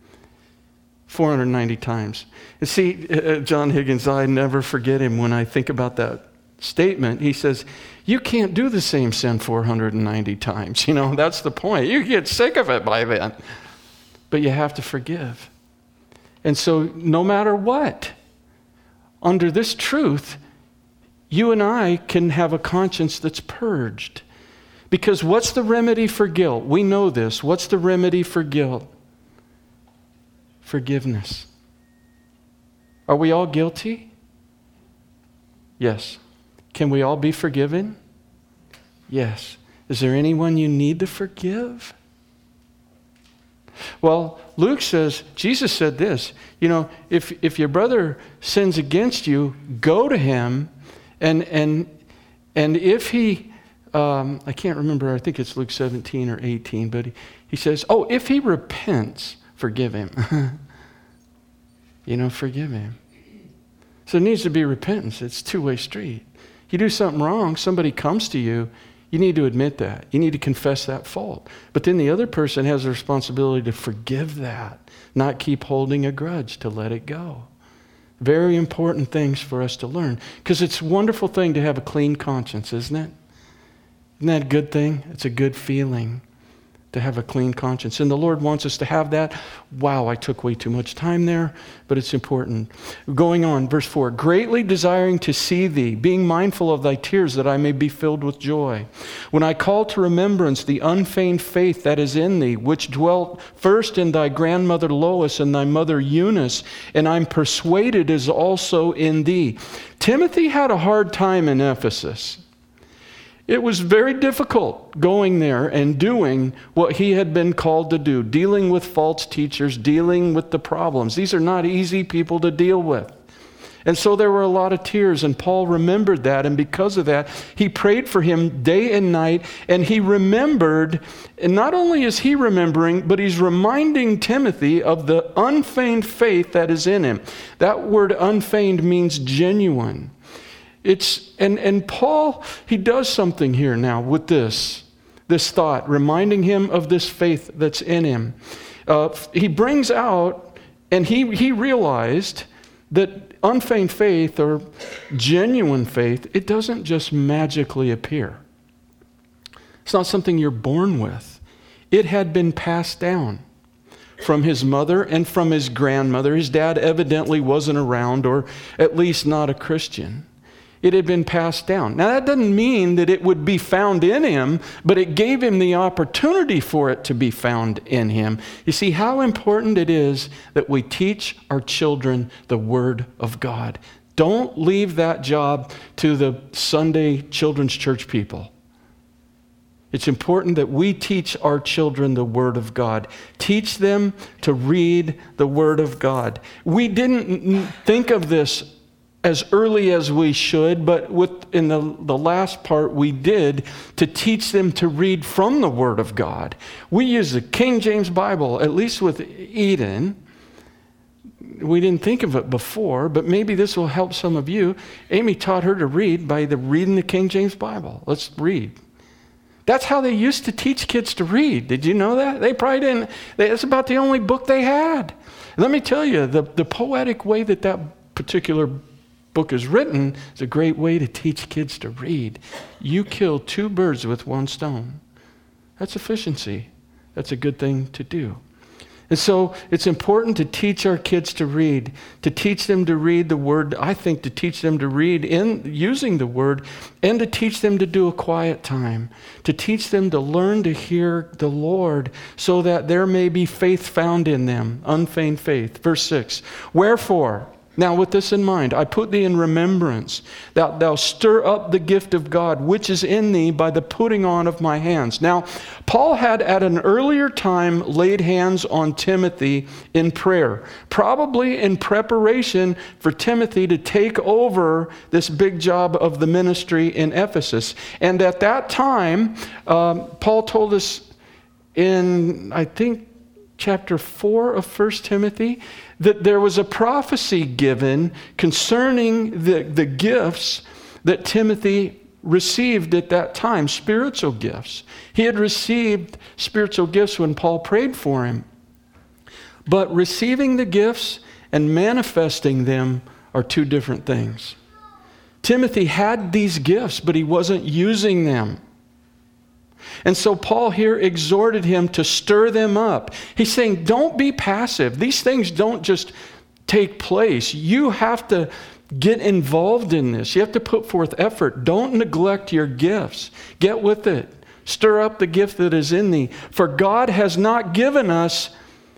490 times. And see, John Higgins, I never forget him when I think about that statement. He says, you can't do the same sin 490 times. That's the point. You get sick of it by then. But you have to forgive. And so no matter what, under this truth, you and I can have a conscience that's purged. Because what's the remedy for guilt? We know this. What's the remedy for guilt? Forgiveness. Are we all guilty? Yes. Can we all be forgiven? Yes. Is there anyone you need to forgive? Well, Luke says, Jesus said this, if your brother sins against you, go to him, and if he, I can't remember, I think it's Luke 17 or 18, but he says, if he repents, forgive him. Forgive him. So it needs to be repentance. It's a two-way street. You do something wrong, somebody comes to you, you need to admit that. You need to confess that fault. But then the other person has the responsibility to forgive that, not keep holding a grudge, to let it go. Very important things for us to learn. Because it's a wonderful thing to have a clean conscience, isn't it? Isn't that a good thing? It's a good feeling to have a clean conscience. And the Lord wants us to have that. Wow, I took way too much time there, but it's important. Going on, verse 4, greatly desiring to see thee, being mindful of thy tears, that I may be filled with joy. When I call to remembrance the unfeigned faith that is in thee, which dwelt first in thy grandmother Lois and thy mother Eunice, and I'm persuaded is also in thee. Timothy had a hard time in Ephesus. It was very difficult going there and doing what he had been called to do, dealing with false teachers, dealing with the problems. These are not easy people to deal with. And so there were a lot of tears, and Paul remembered that, and because of that, he prayed for him day and night, and he remembered, and not only is he remembering, but he's reminding Timothy of the unfeigned faith that is in him. That word unfeigned means genuine. And Paul, he does something here now with this thought, reminding him of this faith that's in him. He brings out, and he realized that unfeigned faith or genuine faith, it doesn't just magically appear. It's not something you're born with. It had been passed down from his mother and from his grandmother. His dad evidently wasn't around, or at least not a Christian. It had been passed down. Now, that doesn't mean that it would be found in him, but it gave him the opportunity for it to be found in him. You see how important it is that we teach our children the Word of God. Don't leave that job to the Sunday children's church people. It's important that we teach our children the Word of God. Teach them to read the Word of God. We didn't think of this as early as we should, but in the last part we did, to teach them to read from the Word of God. We use the King James Bible, at least with Eden. We didn't think of it before, but maybe this will help some of you. Amy taught her to read by reading the King James Bible. Let's read. That's how they used to teach kids to read. Did you know that? They probably didn't. That's about the only book they had. Let me tell you, the poetic way that particular book is written is a great way to teach kids to read. You kill two birds with one stone. That's efficiency. That's a good thing to do. And so it's important to teach our kids to read, to teach them to read the Word. I think to teach them to read in using the Word, and to teach them to do a quiet time, to teach them to learn to hear the Lord so that there may be faith found in them, unfeigned faith. Verse 6, wherefore, now with this in mind, I put thee in remembrance, that thou stir up the gift of God, which is in thee by the putting on of my hands. Now, Paul had at an earlier time laid hands on Timothy in prayer, probably in preparation for Timothy to take over this big job of the ministry in Ephesus. And at that time, Paul told us in, I think, chapter 4 of 1 Timothy, that there was a prophecy given concerning the gifts that Timothy received at that time, spiritual gifts. He had received spiritual gifts when Paul prayed for him. But receiving the gifts and manifesting them are two different things. Timothy had these gifts, but he wasn't using them. And so Paul here exhorted him to stir them up. He's saying, don't be passive. These things don't just take place. You have to get involved in this. You have to put forth effort. Don't neglect your gifts. Get with it. Stir up the gift that is in thee. For God has not given us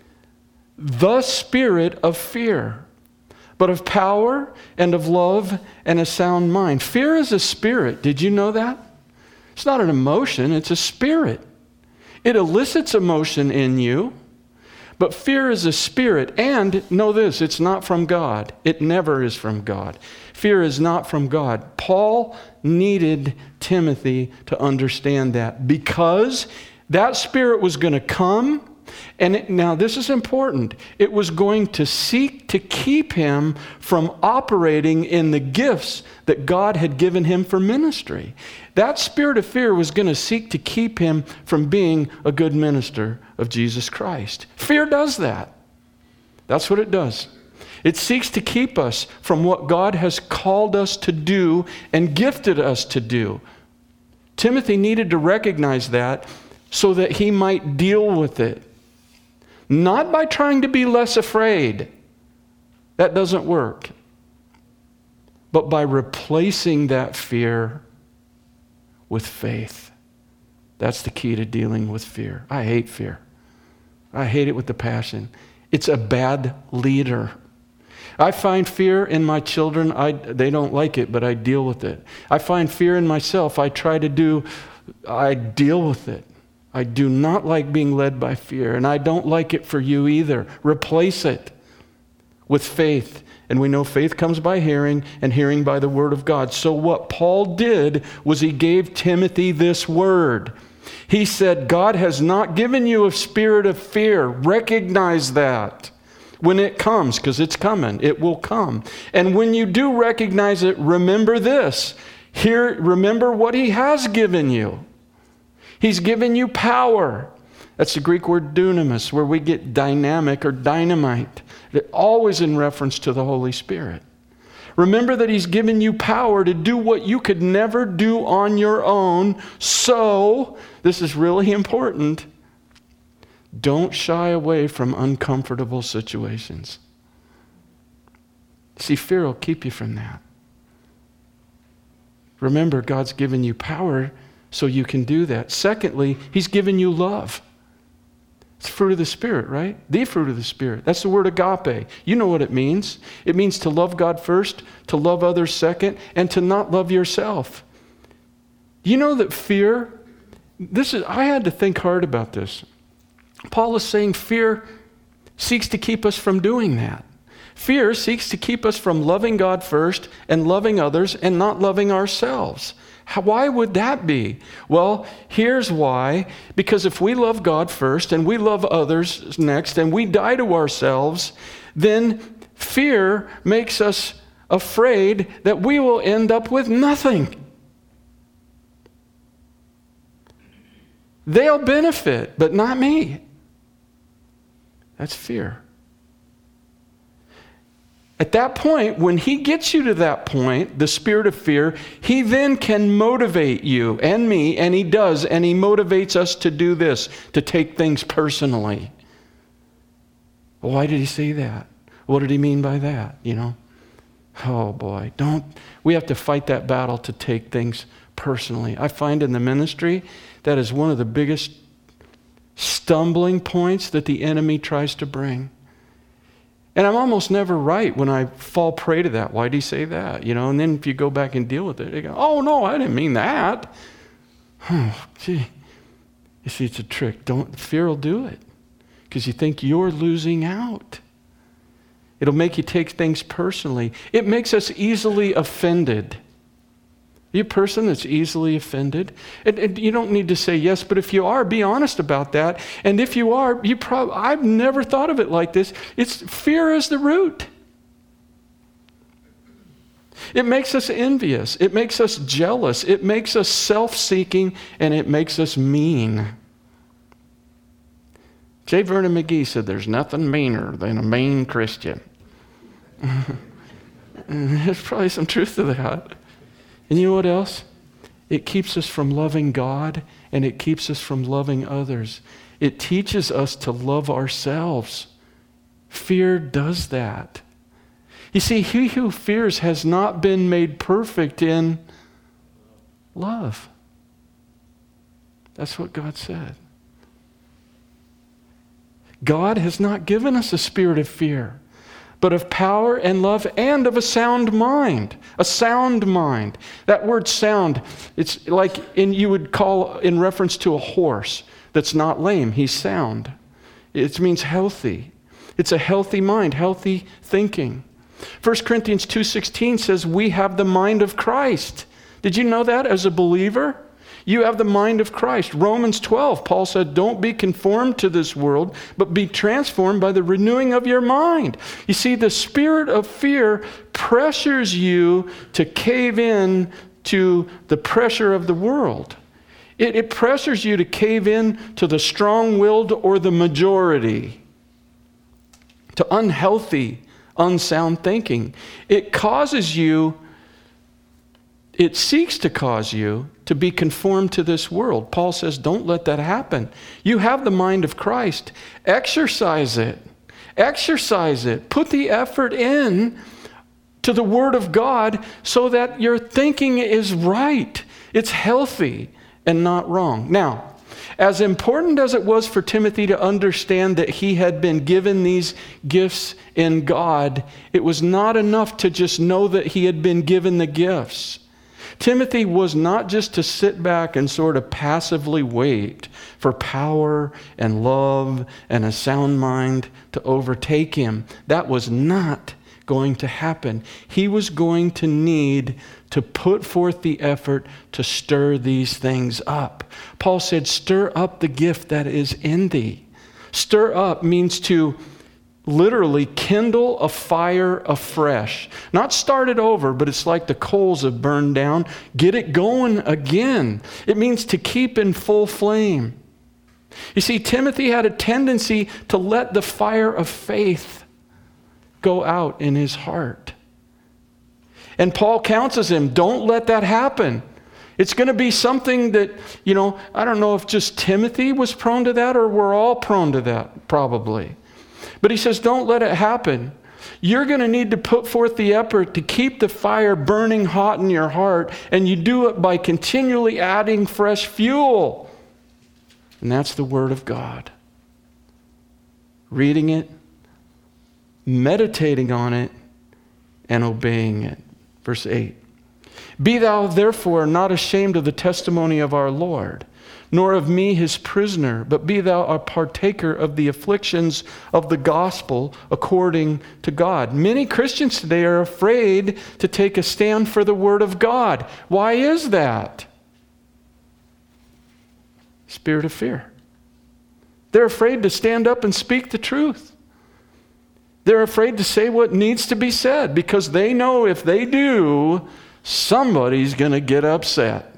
the spirit of fear, but of power and of love and a sound mind. Fear is a spirit. Did you know that? It's not an emotion, it's a spirit. It elicits emotion in you, but fear is a spirit. And know this, it's not from God. It never is from God. Fear is not from God. Paul needed Timothy to understand that, because that spirit was going to come. And now this is important. It was going to seek to keep him from operating in the gifts that God had given him for ministry. That spirit of fear was going to seek to keep him from being a good minister of Jesus Christ. Fear does that. That's what it does. It seeks to keep us from what God has called us to do and gifted us to do. Timothy needed to recognize that so that he might deal with it. Not by trying to be less afraid. That doesn't work. But by replacing that fear with faith. That's the key to dealing with fear. I hate fear. I hate it with a passion. It's a bad leader. I find fear in my children. They don't like it, but I deal with it. I find fear in myself. I deal with it. I do not like being led by fear, and I don't like it for you either. Replace it with faith. And we know faith comes by hearing, and hearing by the word of God. So what Paul did was he gave Timothy this word. He said, God has not given you a spirit of fear. Recognize that when it comes, because it's coming. It will come. And when you do recognize it, remember this. Remember what he has given you. He's given you power. That's the Greek word dunamis, where we get dynamic or dynamite. Always in reference to the Holy Spirit. Remember that he's given you power to do what you could never do on your own. So, this is really important, don't shy away from uncomfortable situations. See, fear will keep you from that. Remember, God's given you power so you can do that. Secondly, he's given you love. It's the fruit of the Spirit, right? The fruit of the Spirit. That's the word agape. You know what it means. It means to love God first, to love others second, and to not love yourself. You know that fear, I had to think hard about this. Paul is saying fear seeks to keep us from doing that. Fear seeks to keep us from loving God first and loving others and not loving ourselves. Why would that be? Well, here's why. Because if we love God first and we love others next and we die to ourselves, then fear makes us afraid that we will end up with nothing. They'll benefit, but not me. That's fear. At that point, when he gets you to that point, the spirit of fear, he then can motivate you and me, and he does, and he motivates us to do this, to take things personally. Well, why did he say that? What did he mean by that, Oh boy, we have to fight that battle to take things personally. I find in the ministry that is one of the biggest stumbling points that the enemy tries to bring. And I'm almost never right when I fall prey to that. Why did he say that? And then if you go back and deal with it, they go, oh, no, I didn't mean that. Oh, gee. You see, it's a trick. Fear will do it because you think you're losing out. It'll make you take things personally. It makes us easily offended. Are you a person that's easily offended? And you don't need to say yes, but if you are, be honest about that. And if you are, I've never thought of it like this. It's fear is the root. It makes us envious. It makes us jealous. It makes us self-seeking, and it makes us mean. J. Vernon McGee said there's nothing meaner than a mean Christian. There's probably some truth to that. And you know what else? It keeps us from loving God, and it keeps us from loving others. It teaches us to love ourselves. Fear does that. You see, he who fears has not been made perfect in love. That's what God said. God has not given us a spirit of fear, but of power and love and of a sound mind. A sound mind. That word sound, it's like you would call in reference to a horse that's not lame. He's sound. It means healthy. It's a healthy mind, healthy thinking. 1 Corinthians 2:16 says we have the mind of Christ. Did you know that as a believer? You have the mind of Christ. Romans 12, Paul said, don't be conformed to this world, but be transformed by the renewing of your mind. You see, the spirit of fear pressures you to cave in to the pressure of the world. It pressures you to cave in to the strong-willed or the majority, to unhealthy, unsound thinking. It seeks to cause you to be conformed to this world. Paul says, don't let that happen. You have the mind of Christ. Exercise it. Exercise it. Put the effort in to the Word of God so that your thinking is right. It's healthy and not wrong. Now, as important as it was for Timothy to understand that he had been given these gifts in God, it was not enough to just know that he had been given the gifts. Timothy was not just to sit back and sort of passively wait for power and love and a sound mind to overtake him. That was not going to happen. He was going to need to put forth the effort to stir these things up. Paul said, stir up the gift that is in thee. Stir up means to literally kindle a fire afresh. Not start it over, but it's like the coals have burned down. Get it going again. It means to keep in full flame. You see, Timothy had a tendency to let the fire of faith go out in his heart. And Paul counsels him, don't let that happen. It's going to be something that, I don't know if just Timothy was prone to that or we're all prone to that, probably. But he says, don't let it happen. You're going to need to put forth the effort to keep the fire burning hot in your heart, and you do it by continually adding fresh fuel. And that's the Word of God. Reading it, meditating on it, and obeying it. Verse 8. Be thou therefore not ashamed of the testimony of our Lord, nor of me his prisoner, but be thou a partaker of the afflictions of the gospel according to God. Many Christians today are afraid to take a stand for the Word of God. Why is that? Spirit of fear. They're afraid to stand up and speak the truth. They're afraid to say what needs to be said because they know if they do, somebody's going to get upset.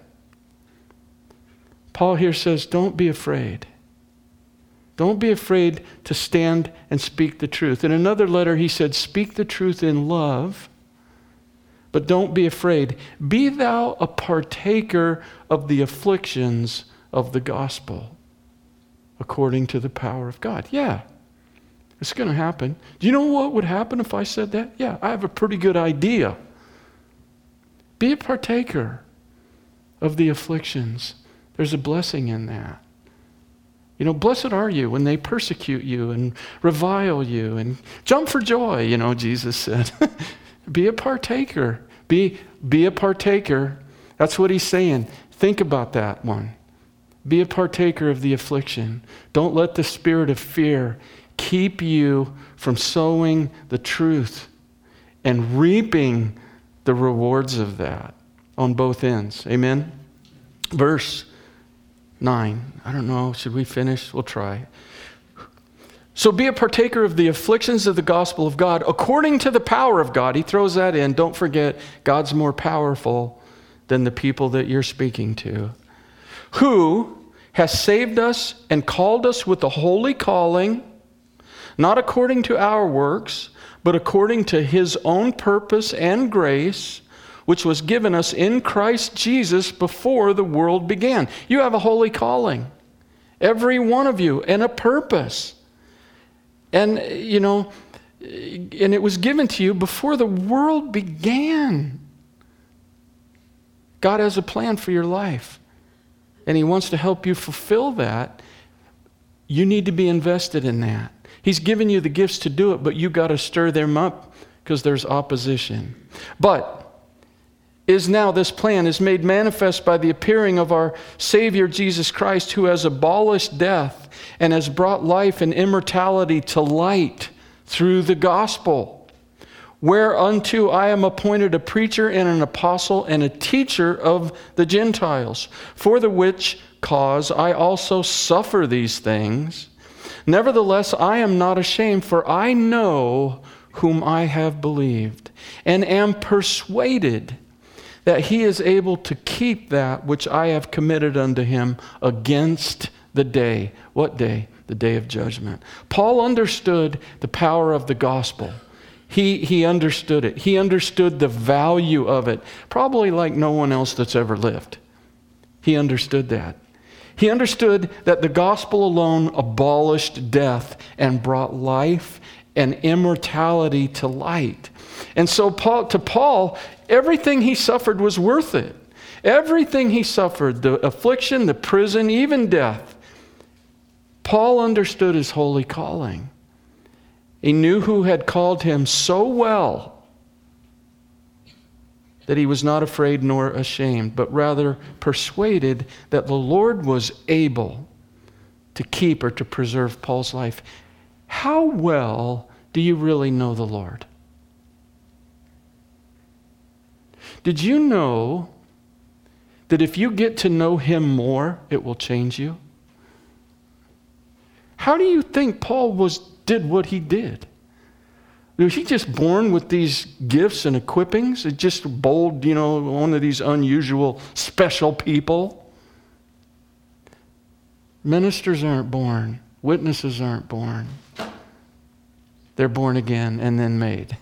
Paul here says, don't be afraid. Don't be afraid to stand and speak the truth. In another letter, he said, speak the truth in love, but don't be afraid. Be thou a partaker of the afflictions of the gospel according to the power of God. Yeah. It's going to happen. Do you know what would happen if I said that? Yeah, I have a pretty good idea. Be a partaker of the afflictions. There's a blessing in that. Blessed are you when they persecute you and revile you and jump for joy, Jesus said. Be a partaker. Be a partaker. That's what he's saying. Think about that one. Be a partaker of the affliction. Don't let the spirit of fear keep you from sowing the truth and reaping the rewards of that on both ends. Amen? Verse 9. I don't know. Should we finish? We'll try. So be a partaker of the afflictions of the gospel of God according to the power of God. He throws that in. Don't forget, God's more powerful than the people that you're speaking to. Who has saved us and called us with a holy calling, not according to our works, but according to his own purpose and grace, which was given us in Christ Jesus before the world began. You have a holy calling, every one of you, and a purpose. And, and it was given to you before the world began. God has a plan for your life, and he wants to help you fulfill that. You need to be invested in that. He's given you the gifts to do it, but you got to stir them up because there's opposition. But this plan is made manifest by the appearing of our Savior Jesus Christ, who has abolished death and has brought life and immortality to light through the gospel, whereunto I am appointed a preacher and an apostle and a teacher of the Gentiles, for the which cause I also suffer these things. Nevertheless, I am not ashamed, for I know whom I have believed, and am persuaded that he is able to keep that which I have committed unto him against the day. What day? The day of judgment. Paul understood the power of the gospel. He understood it. He understood the value of it, probably like no one else that's ever lived. He understood that. He understood that the gospel alone abolished death and brought life and immortality to light. And so to Paul, everything he suffered was worth it. Everything he suffered, the affliction, the prison, even death. Paul understood his holy calling. He knew who had called him so well that he was not afraid nor ashamed, but rather persuaded that the Lord was able to keep or to preserve Paul's life. How well do you really know the Lord? Did you know that if you get to know him more, it will change you? How do you think Paul did what he did? Was he just born with these gifts and equippings? It's just bold, one of these unusual, special people? Ministers aren't born. Witnesses aren't born. They're born again and then made.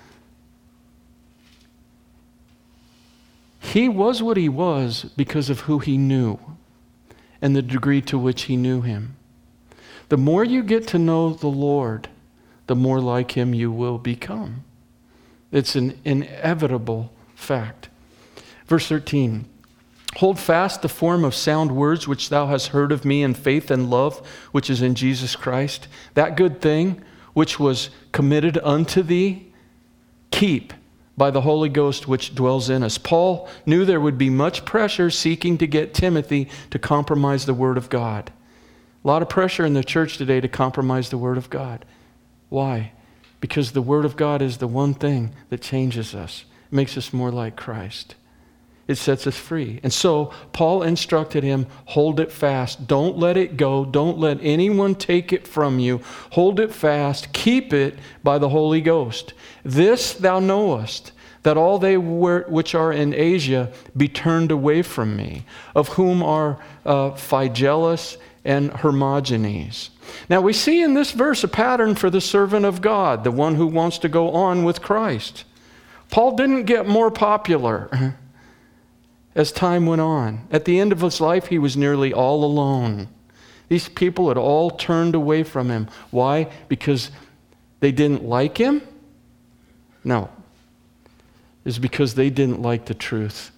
He was what he was because of who he knew and the degree to which he knew him. The more you get to know the Lord, the more like him you will become. It's an inevitable fact. Verse 13, hold fast the form of sound words which thou hast heard of me in faith and love, which is in Jesus Christ. That good thing which was committed unto thee, keep by the Holy Ghost which dwells in us. Paul knew there would be much pressure seeking to get Timothy to compromise the Word of God. A lot of pressure in the church today to compromise the Word of God. Why? Because the Word of God is the one thing that changes us. It makes us more like Christ. It sets us free. And so Paul instructed him, hold it fast. Don't let it go. Don't let anyone take it from you. Hold it fast. Keep it by the Holy Ghost. This thou knowest, that all they which are in Asia be turned away from me, of whom are Phygellus and Hermogenes. Now we see in this verse a pattern for the servant of God, the one who wants to go on with Christ. Paul didn't get more popular as time went on. At the end of his life, he was nearly all alone. These people had all turned away from him. Why? Because they didn't like him? No. It's because they didn't like the truth.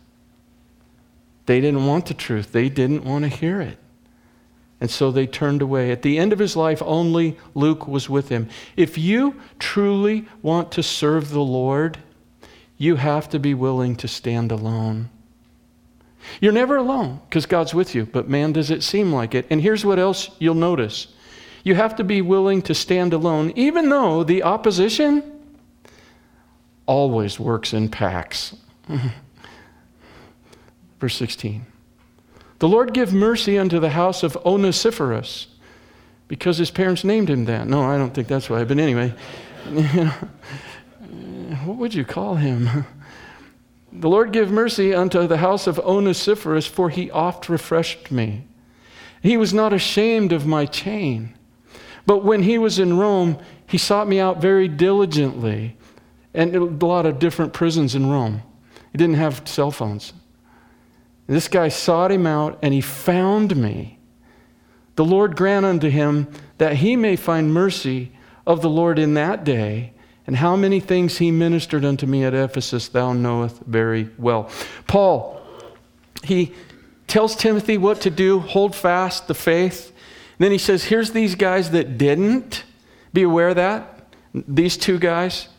They didn't want the truth. They didn't want to hear it. And so they turned away. At the end of his life, only Luke was with him. If you truly want to serve the Lord, you have to be willing to stand alone. You're never alone because God's with you, but man, does it seem like it. And here's what else you'll notice. You have to be willing to stand alone, even though the opposition always works in packs. Verse 16. The Lord give mercy unto the house of Onesiphorus, because his parents named him that. No, I don't think that's why, but anyway. What would you call him? The Lord give mercy unto the house of Onesiphorus, for he oft refreshed me. He was not ashamed of my chain. But when he was in Rome, he sought me out very diligently. And a lot of different prisons in Rome. He didn't have cell phones. This guy sought him out, and he found me. The Lord grant unto him that he may find mercy of the Lord in that day. And how many things he ministered unto me at Ephesus, thou knowest very well. Paul, he tells Timothy what to do, hold fast the faith. And then he says, here's these guys that didn't. Be aware of that. These two guys,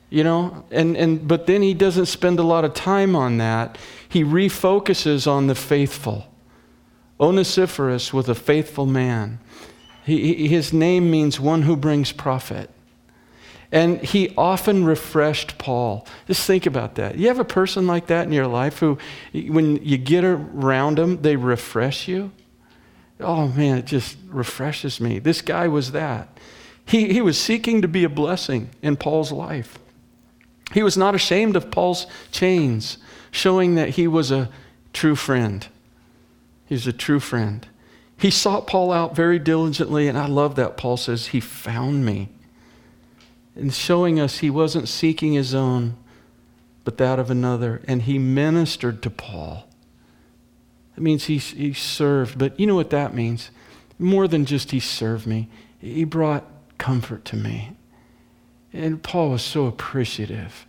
but then he doesn't spend a lot of time on that. He refocuses on the faithful. Onesiphorus was a faithful man. His name means one who brings profit. And he often refreshed Paul. Just think about that. You have a person like that in your life who, when you get around them, they refresh you? Oh man, it just refreshes me. This guy was that. He was seeking to be a blessing in Paul's life. He was not ashamed of Paul's chains, showing that he was a true friend. He's a true friend. He sought Paul out very diligently, and I love that Paul says, he found me. And showing us he wasn't seeking his own, but that of another. And he ministered to Paul. That means he served. But you know what that means? More than just he served me. He brought comfort to me. And Paul was so appreciative.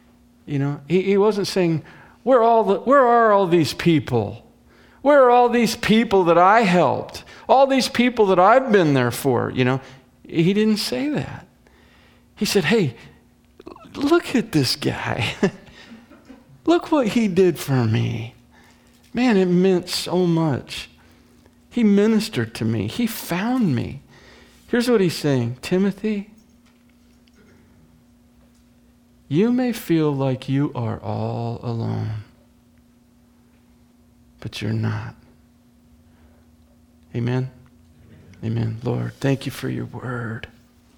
He wasn't saying, where are all these people? Where are all these people that I helped? All these people that I've been there for? He didn't say that. He said, hey, look at this guy. Look what he did for me. Man, it meant so much. He ministered to me. He found me. Here's what he's saying. Timothy, you may feel like you are all alone, but you're not. Amen? Amen. Lord, thank you for your word.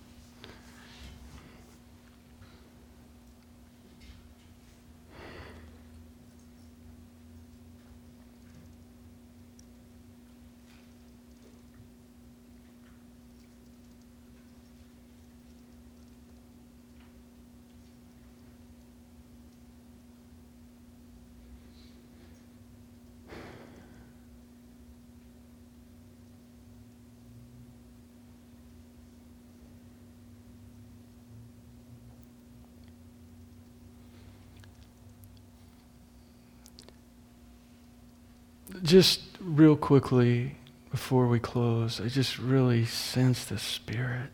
Just real quickly before we close, I just really sense the Spirit.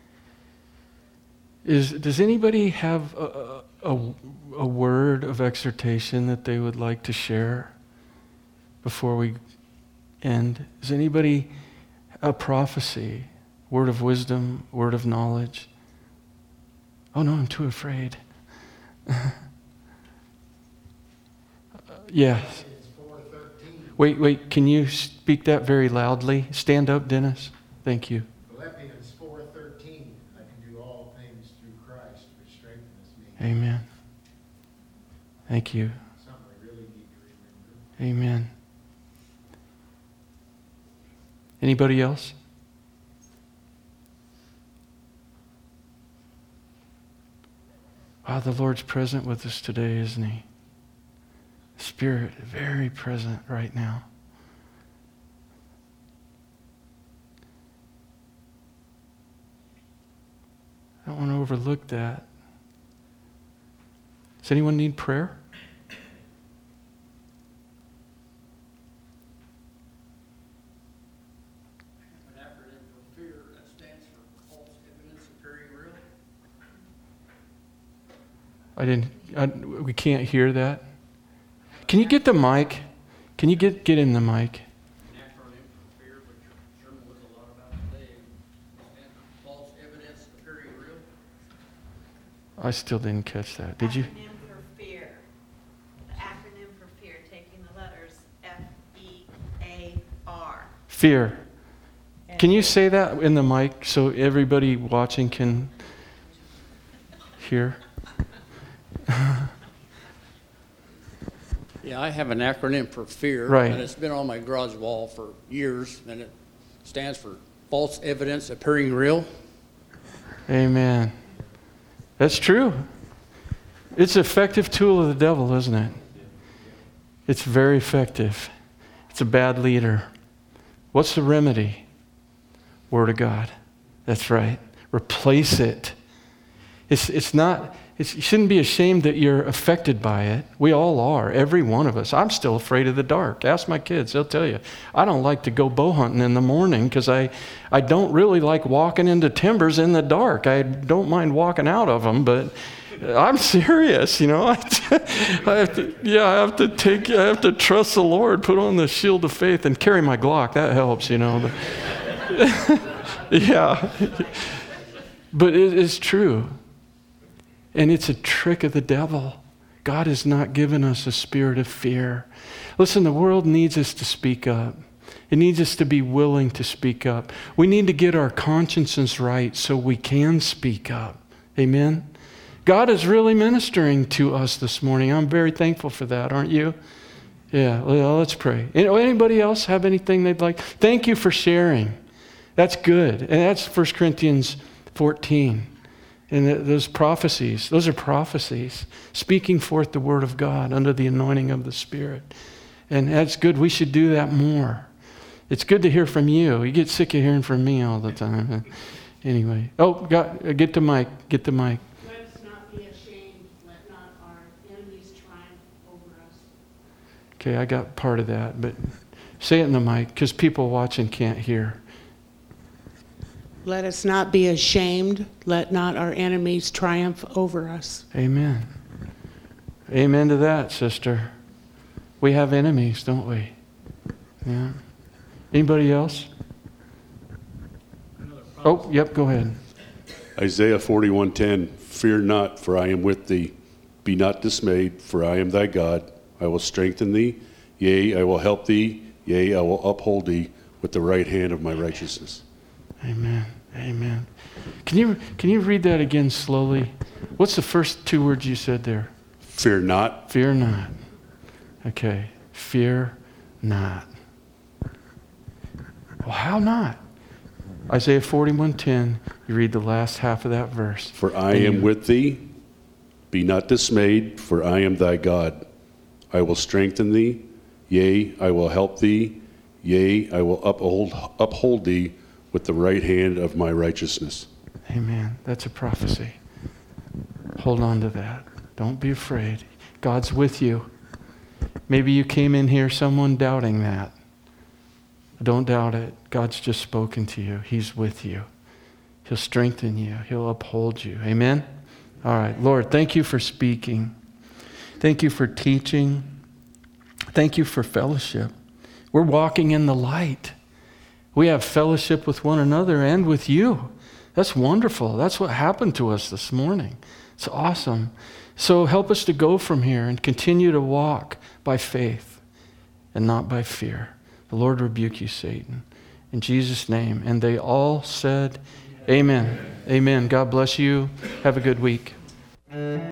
Does anybody have a word of exhortation that they would like to share before we end? Is anybody a prophecy, word of wisdom, word of knowledge? Oh no, I'm too afraid. Yes. Wait, can you speak that very loudly? Stand up, Dennis. Thank you. Philippians 4:13, I can do all things through Christ, which strengthens me. Amen. Thank you. Something I really need to remember. Amen. Anybody else? Wow, the Lord's present with us today, isn't He? Spirit, very present right now. I don't want to overlook that. Does anyone need prayer? An acronym for fear that stands for false evidence appearing real. We can't hear that. Can you get the mic? Can you get in the mic? An acronym for fear, which Sherman was a lot about today, stands for false evidence appearing real. I still didn't catch that. Did you? Acronym for fear. The acronym for fear, taking the letters F-E-A-R. Fear. Can you say that in the mic so everybody watching can hear? Yeah, I have an acronym for fear, Right. and it's been on my garage wall for years, and it stands for false evidence appearing real. Amen. That's true. It's an effective tool of the devil, isn't it? It's very effective. It's a bad leader. What's the remedy? Word of God. That's right. Replace it. You shouldn't be ashamed that you're affected by it. We all are, every one of us. I'm still afraid of the dark. Ask my kids, they'll tell you. I don't like to go bow hunting in the morning because I don't really like walking into timbers in the dark. I don't mind walking out of them, but I'm serious, you know. I have to trust the Lord, put on the shield of faith and carry my Glock. That helps, you know. Yeah. But it is true. And it's a trick of the devil. God has not given us a spirit of fear. Listen, the world needs us to speak up. It needs us to be willing to speak up. We need to get our consciences right so we can speak up. Amen? God is really ministering to us this morning. I'm very thankful for that, aren't you? Yeah, well, let's pray. Anybody else have anything they'd like? Thank you for sharing. That's good. And that's 1 Corinthians 14. And those prophecies, those are prophecies, speaking forth the word of God under the anointing of the Spirit. And that's good. We should do that more. It's good to hear from you. You get sick of hearing from me all the time. Anyway. Get the mic. Get the mic. Let us not be ashamed. Let not our enemies triumph over us. Okay, I got part of that, but say it in the mic because people watching can't hear. Let us not be ashamed. Let not our enemies triumph over us. Amen. Amen to that, sister. We have enemies, don't we? Yeah. Anybody else? Oh, yep, go ahead. Isaiah 41:10, fear not, for I am with thee. Be not dismayed, for I am thy God. I will strengthen thee. Yea, I will help thee. Yea, I will uphold thee with the right hand of my righteousness. Amen. Amen. Can you read that again slowly? What's the first two words you said there? Fear not. Fear not. Okay. Fear not. Well, how not? Isaiah 41:10, you read the last half of that verse. For I am with thee. Be not dismayed, for I am thy God. I will strengthen thee. Yea, I will help thee. Yea, I will uphold thee with the right hand of my righteousness. Amen. That's a prophecy. Hold on to that. Don't be afraid. God's with you. Maybe you came in here, someone doubting that. Don't doubt it. God's just spoken to you. He's with you. He'll strengthen you. He'll uphold you. Amen? All right. Lord, thank you for speaking. Thank you for teaching. Thank you for fellowship. We're walking in the light. We have fellowship with one another and with you. That's wonderful. That's what happened to us this morning. It's awesome. So help us to go from here and continue to walk by faith and not by fear. The Lord rebuke you, Satan. In Jesus' name. And they all said, Amen. Amen. God bless you. Have a good week.